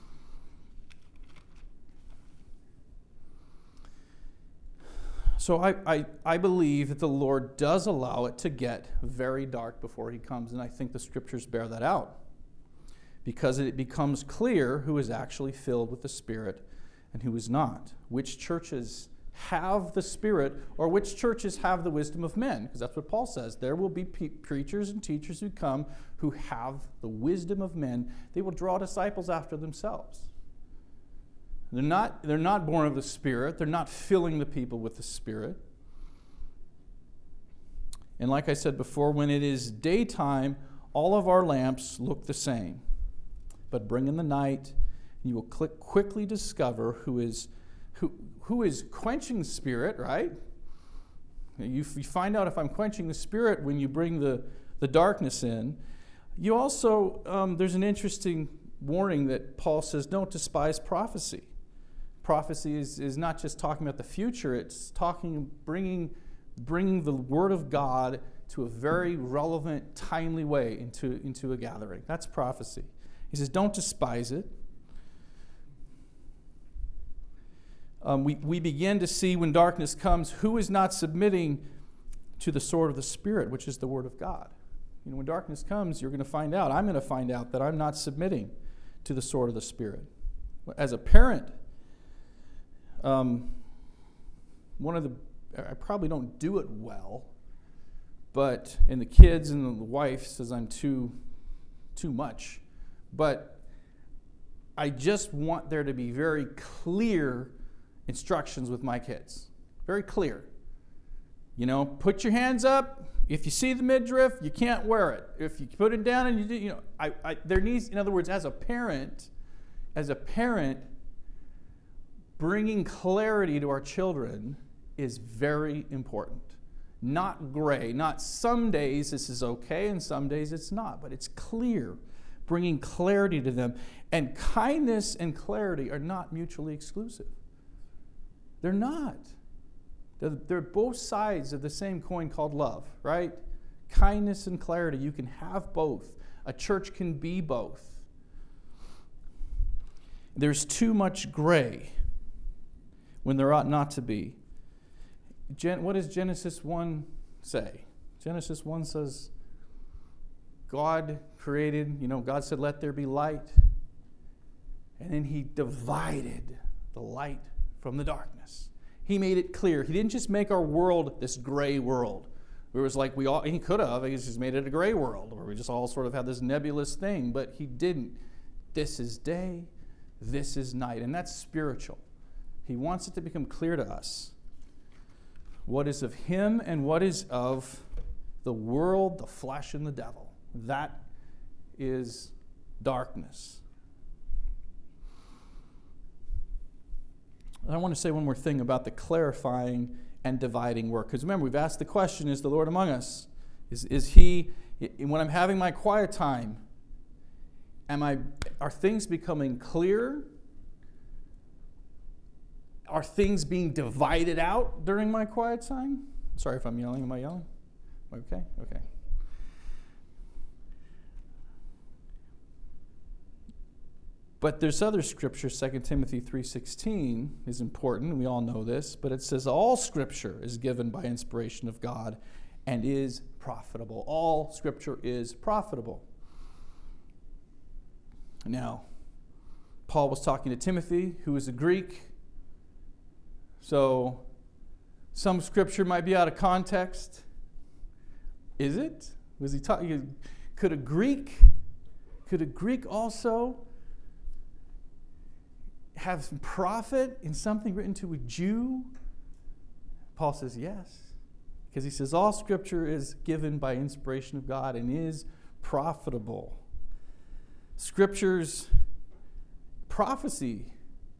So I, I, I believe that the Lord does allow it to get very dark before He comes, and I think the Scriptures bear that out. Because it becomes clear who is actually filled with the Spirit and who is not. Which churches have the Spirit, or which churches have the wisdom of men. Because that's what Paul says. There will be pe- preachers and teachers who come who have the wisdom of men. They will draw disciples after themselves. They're not, they're not born of the Spirit. They're not filling the people with the Spirit. And like I said before, when it is daytime, all of our lamps look the same. But bring in the night, and you will click, quickly discover who is who who is quenching the Spirit, right? You, you find out if I'm quenching the Spirit when you bring the, the darkness in. You also, um, there's an interesting warning that Paul says, don't despise prophecy. Prophecy is, is not just talking about the future, it's talking, bringing, bringing the Word of God to a very relevant, timely way into, into a gathering. That's prophecy. He says, don't despise it. Um, we, we begin to see when darkness comes who is not submitting to the sword of the Spirit, which is the Word of God. You know, when darkness comes, you're going to find out, I'm going to find out that I'm not submitting to the sword of the Spirit. As a parent, um, one of the, I probably don't do it well, but, and the kids and the wife says I'm too, too much, but I just want there to be very clear instructions with my kids. Very clear. You know, put your hands up. If you see the midriff, you can't wear it. If you put it down and you do, you know, I, I, there needs, in other words, as a parent, as a parent, bringing clarity to our children is very important. Not gray. Not some days this is okay and some days it's not, but it's clear. Bringing clarity to them. And kindness and clarity are not mutually exclusive. They're not. They're, they're both sides of the same coin called love, right? Kindness and clarity. You can have both. A church can be both. There's too much gray when there ought not to be. Gen, what does Genesis one say? Genesis one says, God created, you know, God said, let there be light. And then He divided the light from the darkness. He made it clear. He didn't just make our world this gray world. It was like we all, he could have, he just made it a gray world where we just all sort of had this nebulous thing, but he didn't. This is day, this is night, and that's spiritual. He wants it to become clear to us what is of him and what is of the world, the flesh, and the devil. That is darkness. I want to say one more thing about the clarifying and dividing work. Because remember, we've asked the question, is the Lord among us? Is, is he, when I'm having my quiet time, am I, are things becoming clear? Are things being divided out during my quiet time? Sorry if I'm yelling. Am I yelling? Okay, okay. But there's other scripture, Second Timothy three sixteen is important. We all know this. But it says all scripture is given by inspiration of God and is profitable. All scripture is profitable. Now, Paul was talking to Timothy, who is a Greek. So some scripture might be out of context. Is it? Was he talking? Could a Greek, could a Greek also have some profit in something written to a Jew? Paul says yes. Because he says all scripture is given by inspiration of God and is profitable. Scripture's prophecy.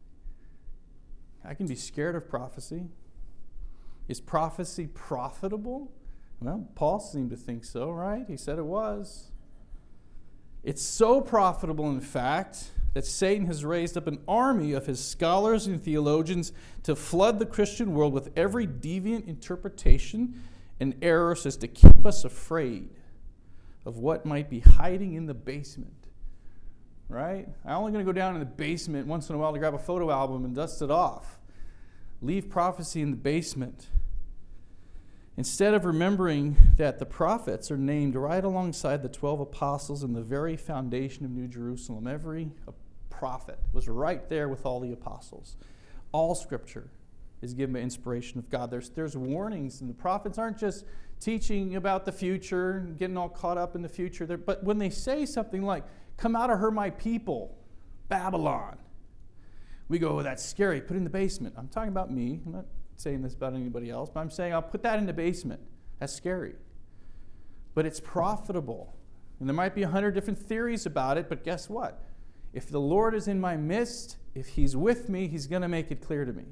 I can be scared of prophecy. Is prophecy profitable? Well, Paul seemed to think so, right? He said it was. It's so profitable, in fact, that Satan has raised up an army of his scholars and theologians to flood the Christian world with every deviant interpretation and error so as to keep us afraid of what might be hiding in the basement. Right? I'm only going to go down in the basement once in a while to grab a photo album and dust it off. Leave prophecy in the basement. Instead of remembering that the prophets are named right alongside the twelve apostles in the very foundation of New Jerusalem. Every prophet was right there with all the apostles. All scripture is given by inspiration of God. There's, there's warnings, and the prophets aren't just teaching about the future and getting all caught up in the future. They're, but when they say something like, come out of her, my people, Babylon, we go, oh, that's scary, put it in the basement. I'm talking about me. I'm not saying this about anybody else, but I'm saying I'll put that in the basement. That's scary. But it's profitable. And there might be a hundred different theories about it, but guess what? If the Lord is in my midst, if he's with me, he's going to make it clear to me.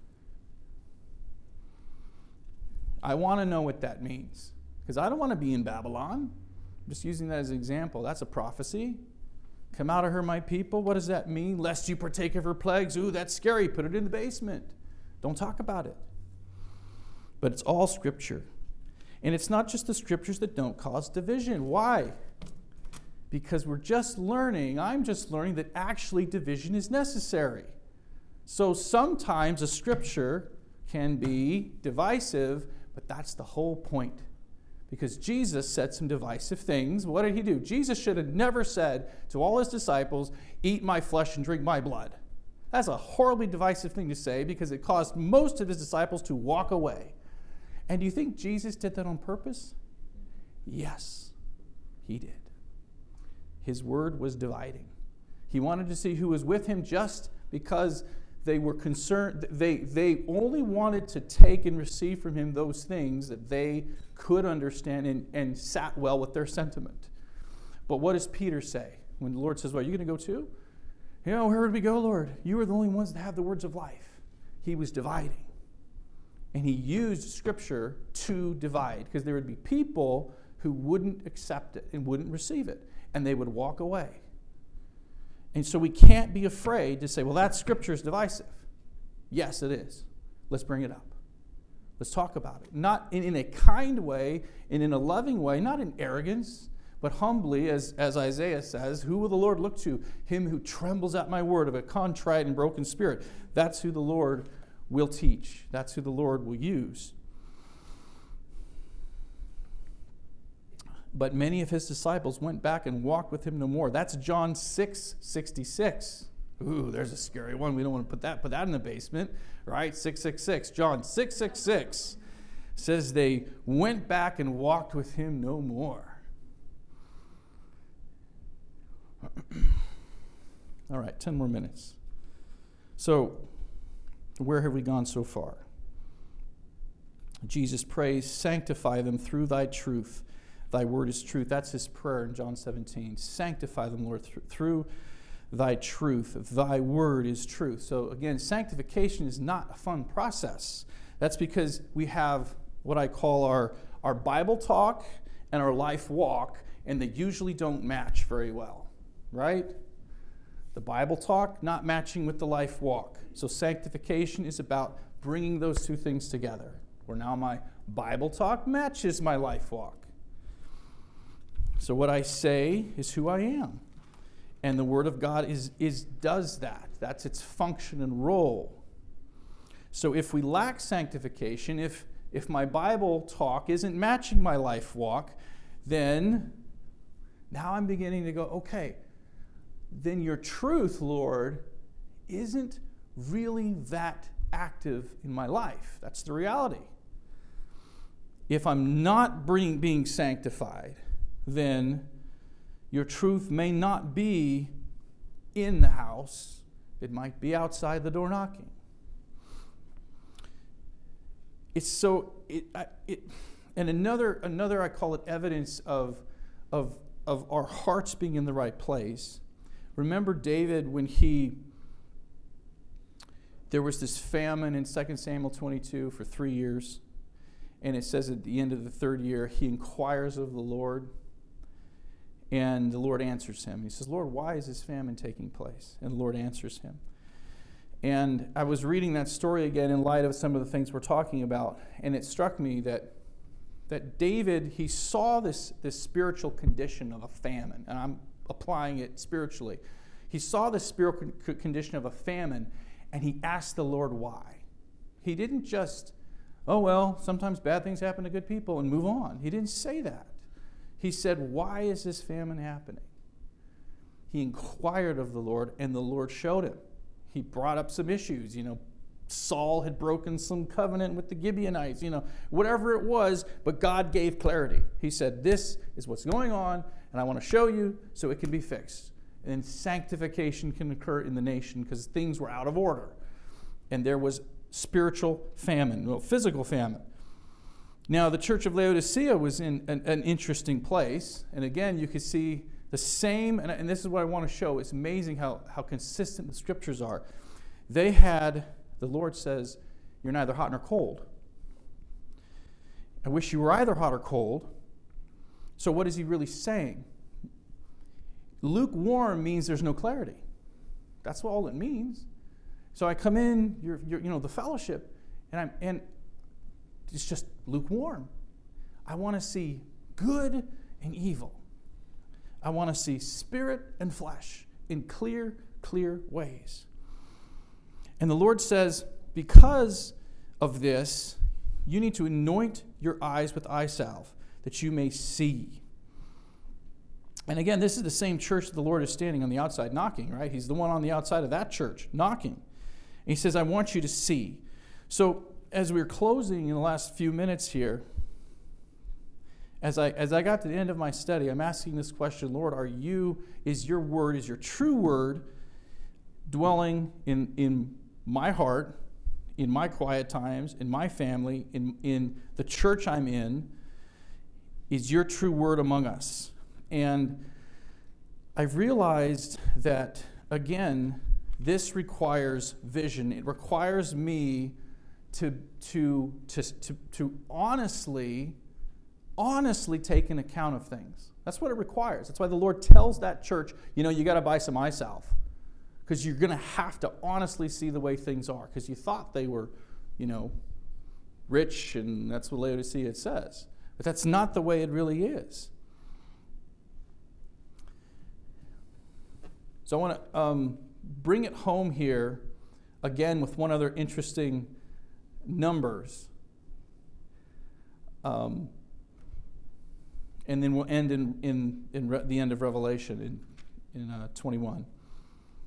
I want to know what that means, because I don't want to be in Babylon. I'm just using that as an example. That's a prophecy. Come out of her, my people. What does that mean? Lest you partake of her plagues. Ooh, that's scary. Put it in the basement. Don't talk about it. But it's all Scripture. And it's not just the Scriptures that don't cause division. Why? Because we're just learning, I'm just learning that actually division is necessary. So sometimes a Scripture can be divisive, but that's the whole point. Because Jesus said some divisive things. What did he do? Jesus should have never said to all his disciples, eat my flesh and drink my blood. That's a horribly divisive thing to say because it caused most of his disciples to walk away. And do you think Jesus did that on purpose? Yes, he did. His word was dividing. He wanted to see who was with him just because they were concerned. They, they only wanted to take and receive from him those things that they could understand and, and sat well with their sentiment. But what does Peter say when the Lord says, well, are you going to go too? You know, where would we go, Lord? You are the only ones that have the words of life. He was dividing. And he used Scripture to divide because there would be people who wouldn't accept it and wouldn't receive it. And they would walk away. And so we can't be afraid to say, well, that Scripture is divisive. Yes, it is. Let's bring it up. Let's talk about it. Not in, in a kind way and in a loving way, not in arrogance, but humbly, as, as Isaiah says, who will the Lord look to? Him who trembles at my word, of a contrite and broken spirit. That's who the Lord will teach. That's who the Lord will use. But many of his disciples went back and walked with him no more. That's John six sixty-six. Ooh, there's a scary one. We don't want to put that put that in the basement, right? six six six. John six six six. says they went back and walked with him no more. All right, ten more minutes. So, where have we gone so far? Jesus prays, sanctify them through thy truth. Thy word is truth. That's his prayer in John seventeen. Sanctify them, Lord, th- through thy truth. Thy word is truth. So again, sanctification is not a fun process. That's because we have what I call our, our Bible talk and our life walk, and they usually don't match very well, right? The Bible talk not matching with the life walk. So sanctification is about bringing those two things together, where now my Bible talk matches my life walk. So what I say is who I am. And the Word of God is, is does that. That's its function and role. So if we lack sanctification, if, if my Bible talk isn't matching my life walk, then now I'm beginning to go, okay, then your truth, Lord, isn't really that active in my life. That's the reality. If I'm not being, being sanctified, then your truth may not be in the house. It might be outside the door knocking. It's so, it, it, and another, another I call it evidence of, of, of our hearts being in the right place. Remember David when he, there was this famine in Second Samuel twenty-two for three years. And it says at the end of the third year, he inquires of the Lord. And the Lord answers him. He says, Lord, why is this famine taking place? And the Lord answers him. And I was reading that story again in light of some of the things we're talking about. And it struck me that, that David, he saw this, this spiritual condition of a famine. And I'm applying it spiritually. He saw the spiritual condition of a famine, and he asked the Lord why. He didn't just, oh, well, sometimes bad things happen to good people and move on. He didn't say that. He said, why is this famine happening? He inquired of the Lord, and the Lord showed him. He brought up some issues. You know, Saul had broken some covenant with the Gibeonites, you know, whatever it was, but God gave clarity. He said, this is what's going on, and I want to show you so it can be fixed. And sanctification can occur in the nation because things were out of order. And there was spiritual famine, well, physical famine. Now, the church of Laodicea was in an, an interesting place. And again, you can see the same, and, and this is what I want to show. It's amazing how, how consistent the scriptures are. They had, the Lord says, you're neither hot nor cold. I wish you were either hot or cold. So what is he really saying? Lukewarm means there's no clarity. That's all it means. So I come in, you're, you're, you know, the fellowship, and I'm and it's just lukewarm. I want to see good and evil. I want to see spirit and flesh in clear, clear ways. And the Lord says, because of this, you need to anoint your eyes with eye salve, that you may see. And again, this is the same church that the Lord is standing on the outside knocking, right? He's the one on the outside of that church knocking. And he says, I want you to see. So as we're closing in the last few minutes here, as I as I got to the end of my study, I'm asking this question, Lord, are you, is your word, is your true word dwelling in, in my heart, in my quiet times, in my family, in, in the church I'm in? Is your true word among us? And I've realized that, again, this requires vision. It requires me to, to, to, to, to honestly, honestly take an account of things. That's what it requires. That's why the Lord tells that church, you know, you got to buy some eye salve, because you're going to have to honestly see the way things are, because you thought they were, you know, rich, and that's what Laodicea says. But that's not the way it really is. So I want to um, bring it home here again with one other interesting numbers. Um, and then we'll end in, in, in re- the end of Revelation in, in uh, twenty-one.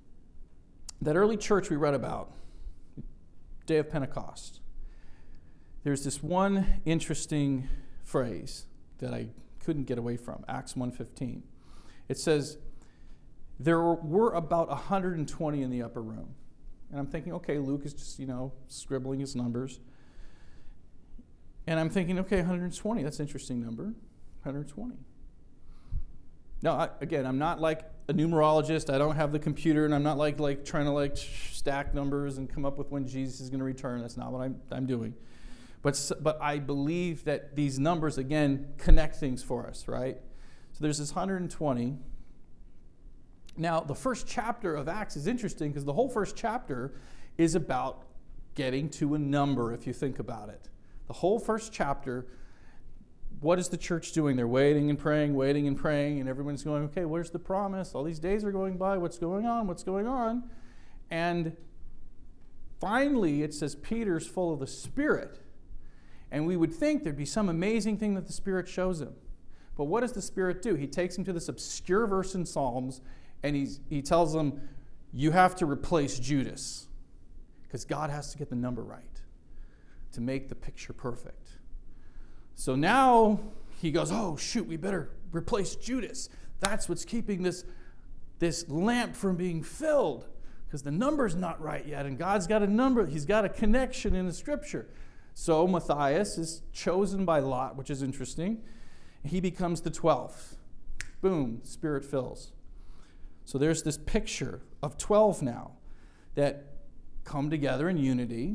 That early church we read about, day of Pentecost. there's this one interesting phrase that I couldn't get away from, Acts one fifteen. It says, there were about one hundred twenty in the upper room. And I'm thinking, okay, Luke is just, you know, scribbling his numbers. And I'm thinking, okay, one hundred twenty, that's an interesting number, one hundred twenty. Now, I, again, I'm not like a numerologist. I don't have the computer, and I'm not like like trying to like stack numbers and come up with when Jesus is going to return. That's not what I'm, I'm doing. But, but I believe that these numbers, again, connect things for us, right? So there's this one hundred twenty. Now, the first chapter of Acts is interesting because the whole first chapter is about getting to a number, if you think about it. The whole first chapter, what is the church doing? They're waiting and praying, waiting and praying, and everyone's going, okay, where's the promise? All these days are going by. What's going on? What's going on? And finally, it says Peter's full of the Spirit. And we would think there'd be some amazing thing that the Spirit shows him. But what does the Spirit do? He takes him to this obscure verse in Psalms, and he's, he tells them, you have to replace Judas, because God has to get the number right to make the picture perfect. So now he goes, oh, shoot, we better replace Judas. That's what's keeping this, this lamp from being filled, because the number's not right yet, and God's got a number. He's got a connection in the Scripture. So Matthias is chosen by Lot, which is interesting. He becomes the twelfth. Boom, Spirit fills. So there's this picture of twelve now that come together in unity,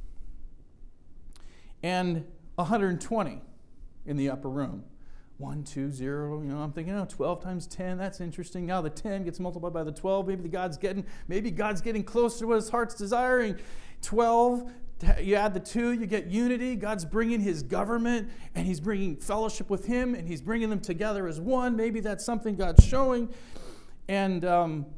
and one hundred twenty in the upper room. One, two, zero, you know, I'm thinking, oh, twelve times ten, that's interesting. Now the ten gets multiplied by the twelve. Maybe the God's getting, maybe God's getting closer to what his heart's desiring. twelve, you add the two, you get unity. God's bringing his government, and he's bringing fellowship with him, and he's bringing them together as one. Maybe that's something God's showing. And um,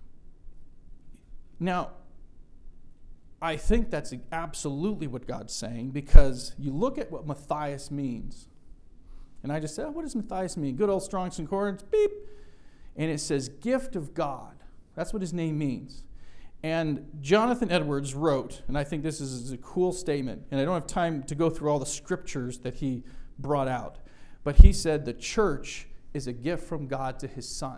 now, I think that's absolutely what God's saying, because you look at what Matthias means. And I just said, oh, what does Matthias mean? Good old Strong's Concordance, beep. And it says, gift of God. That's what his name means. And Jonathan Edwards wrote, and I think this is a cool statement, and I don't have time to go through all the scriptures that he brought out, but he said the church is a gift from God to his Son.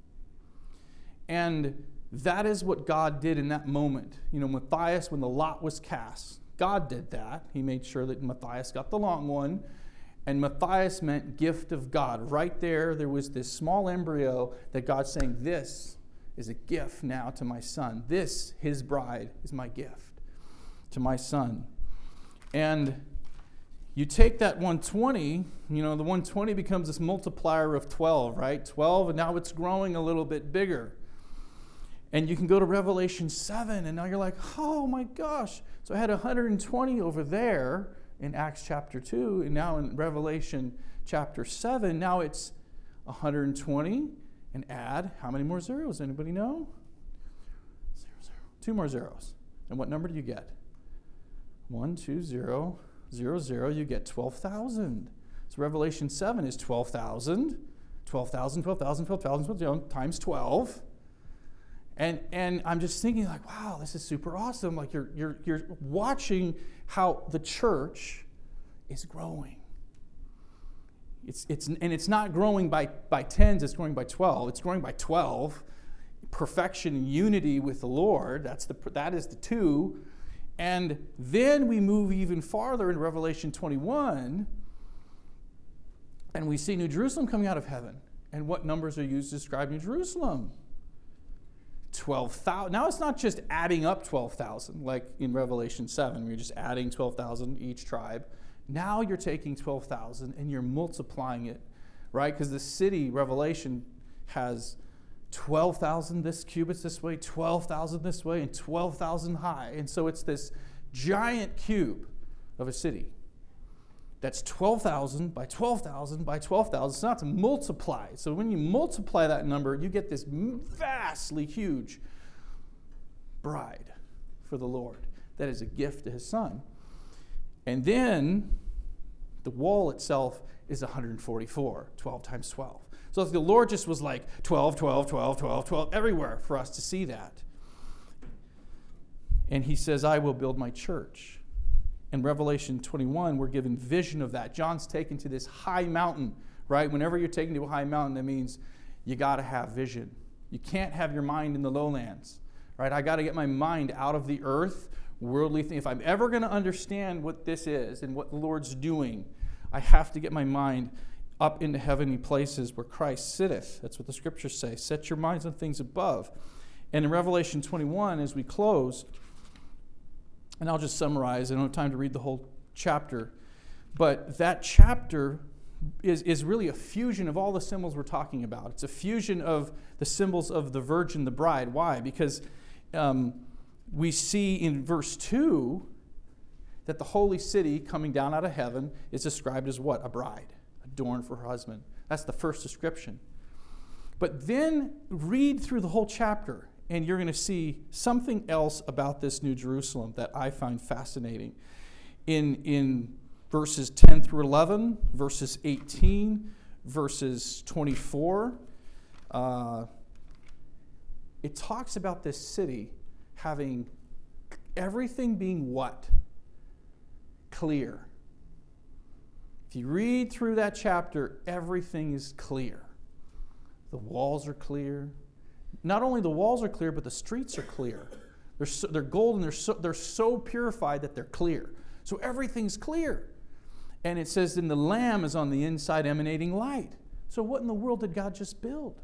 And that is what God did in that moment. You know, Matthias, when the lot was cast, God did that. He made sure that Matthias got the long one. And Matthias meant gift of God. Right there, there was this small embryo that God's saying, this is a gift now to my son. This, his bride, is my gift to my son. And you take that one hundred twenty, you know, the one hundred twenty becomes this multiplier of twelve, right? twelve, and now it's growing a little bit bigger. And you can go to Revelation seven, and now you're like, oh my gosh. So I had one hundred twenty over there in Acts chapter two, and now in Revelation chapter seven, now it's one hundred twenty, and add, how many more zeros? Anybody know? Zero, zero. Two more zeros. And what number do you get? One, two, zero, zero, zero, you get twelve thousand. So Revelation seven is twelve thousand, twelve thousand, twelve thousand, twelve thousand, times twelve. And and I'm just thinking like, wow, this is super awesome. Like you're you're you're watching how the church is growing. It's it's and it's not growing by, by tens, it's growing by twelve. It's growing by twelve. Perfection and unity with the Lord. That's the that is the two. And then we move even farther in Revelation twenty-one, and we see New Jerusalem coming out of heaven. And what numbers are used to describe New Jerusalem? twelve thousand. Now it's not just adding up twelve thousand like in Revelation seven, where you're just adding twelve thousand each tribe. Now you're taking twelve thousand and you're multiplying it, right? Because the city, Revelation, has twelve thousand this cubits this way, twelve thousand this way, and twelve thousand high. And so it's this giant cube of a city that's twelve thousand by twelve thousand by twelve thousand. It's not to multiply. So when you multiply that number, you get this vastly huge bride for the Lord. That is a gift to his son. And then the wall itself is one hundred forty-four, twelve times twelve. So if the Lord just was like twelve, twelve, twelve, twelve, twelve, everywhere for us to see that. And he says, I will build my church. in Revelation twenty-one, we're given vision of that. John's taken to this high mountain, right? Whenever you're taken to a high mountain, that means you got to have vision. You can't have your mind in the lowlands, right? I got to get my mind out of the earth, worldly thing. If I'm ever going to understand what this is and what the Lord's doing, I have to get my mind up into heavenly places where Christ sitteth. That's what the scriptures say. Set your minds on things above. And in Revelation twenty-one, as we close, and I'll just summarize. I don't have time to read the whole chapter. But that chapter is, is really a fusion of all the symbols we're talking about. It's a fusion of the symbols of the virgin, the bride. Why? Because um, we see in verse two that the holy city coming down out of heaven is described as what? A bride, adorned for her husband. That's the first description. But then read through the whole chapter, and you're going to see something else about this New Jerusalem that I find fascinating. In, in verses ten through eleven, verses eighteen, verses twenty-four, uh, it talks about this city having everything being what? Clear. If you read through that chapter, everything is clear. The walls are clear. Not only the walls are clear, but the streets are clear. They're, so, they're gold and they're so, they're so purified that they're clear. So everything's clear. And it says, then the Lamb is on the inside emanating light. So what in the world did God just build?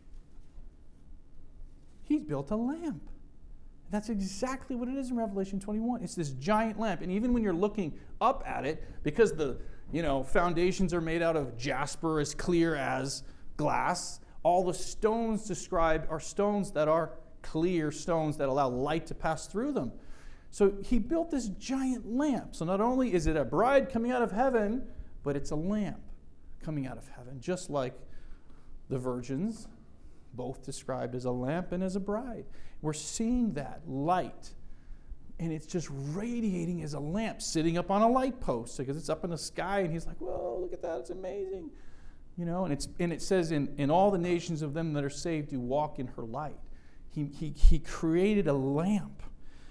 He built a lamp. That's exactly what it is in Revelation twenty-one. It's this giant lamp. And even when you're looking up at it, because the you know foundations are made out of jasper as clear as glass, all the stones described are stones that are clear stones that allow light to pass through them. So he built this giant lamp. So not only is it a bride coming out of heaven, but it's a lamp coming out of heaven, just like the virgins, both described as a lamp and as a bride. We're seeing that light, and it's just radiating as a lamp sitting up on a light post because it's up in the sky, and he's like, whoa, look at that, it's amazing. You know, and it's and it says in, in all the nations of them that are saved do walk in her light. He, he, he created a lamp.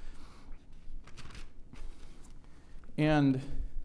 And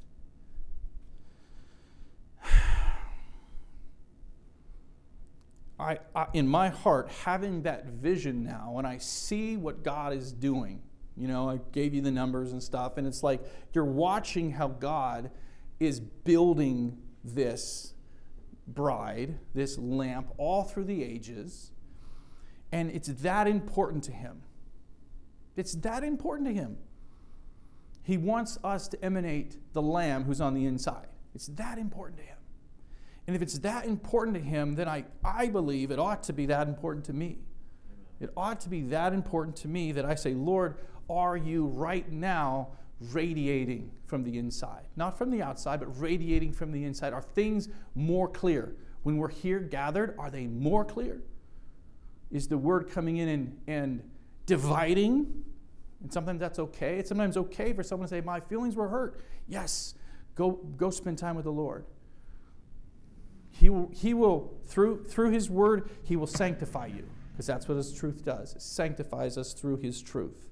I, I, in my heart, having that vision now, and I see what God is doing, you know, I gave you the numbers and stuff, and it's like you're watching how God is building this bride, this lamp, all through the ages, and it's that important to Him. It's that important to Him. He wants us to emanate the Lamb who's on the inside. It's that important to Him. And if it's that important to Him, then I, I believe it ought to be that important to me. It ought to be that important to me that I say, Lord, are you right now radiating from the inside? Not from the outside, but radiating from the inside. Are things more clear? When we're here gathered, are they more clear? Is the word coming in and, and dividing? And sometimes that's okay. It's sometimes okay for someone to say, my feelings were hurt. Yes, go, go spend time with the Lord. He will, he will through, through His word, He will sanctify you. Because that's what His truth does. It sanctifies us through His truth.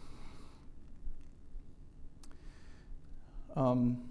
Um,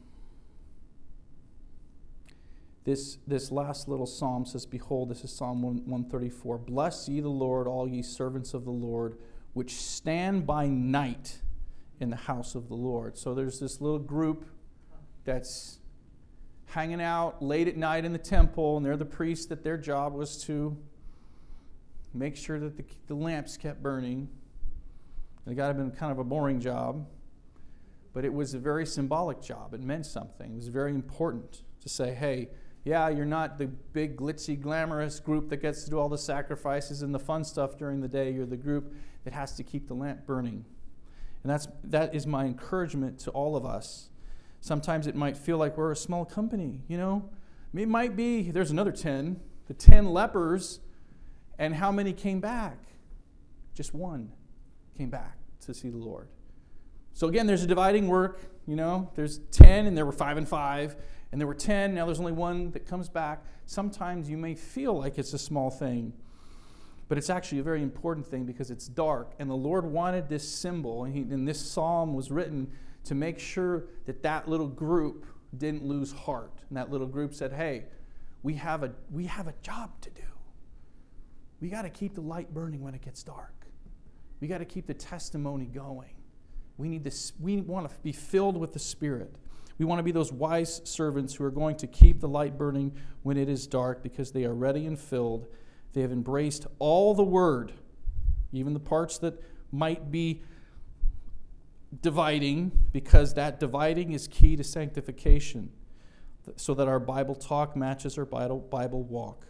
this, this last little psalm says, behold, this is Psalm one thirty-four. Bless ye the Lord, all ye servants of the Lord, which stand by night in the house of the Lord. So there's this little group that's hanging out late at night in the temple, and they're the priests that their job was to make sure that the, the lamps kept burning. It got to have been kind of a boring job, but it was a very symbolic job. It meant something. It was very important to say, hey, yeah, you're not the big, glitzy, glamorous group that gets to do all the sacrifices and the fun stuff during the day. You're the group that has to keep the lamp burning. And that's that is my encouragement to all of us. Sometimes it might feel like we're a small company, you know. It might be, there's another ten, the ten lepers, and how many came back? Just one came back to see the Lord. So again, there's a dividing work, you know. There's ten, and there were five and five, and there were ten, now there's only one that comes back. Sometimes you may feel like it's a small thing, but it's actually a very important thing because it's dark, and the Lord wanted this symbol, and, he, and this psalm was written to make sure that that little group didn't lose heart. And that little group said, hey, we have a, we have a job to do. We got to keep the light burning when it gets dark. We got to keep the testimony going. We need this, we want to be filled with the Spirit. We want to be those wise servants who are going to keep the light burning when it is dark because they are ready and filled. They have embraced all the Word, even the parts that might be dividing, because that dividing is key to sanctification, so that our Bible talk matches our Bible walk.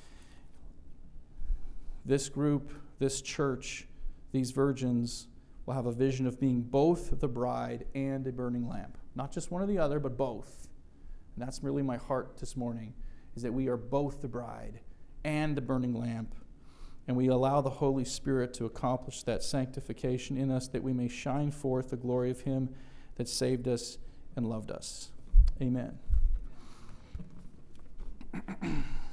This group, this church, these virgins will have a vision of being both the bride and a burning lamp. Not just one or the other, but both. And that's really my heart this morning, is that we are both the bride and the burning lamp. And we allow the Holy Spirit to accomplish that sanctification in us, that we may shine forth the glory of Him that saved us and loved us. Amen.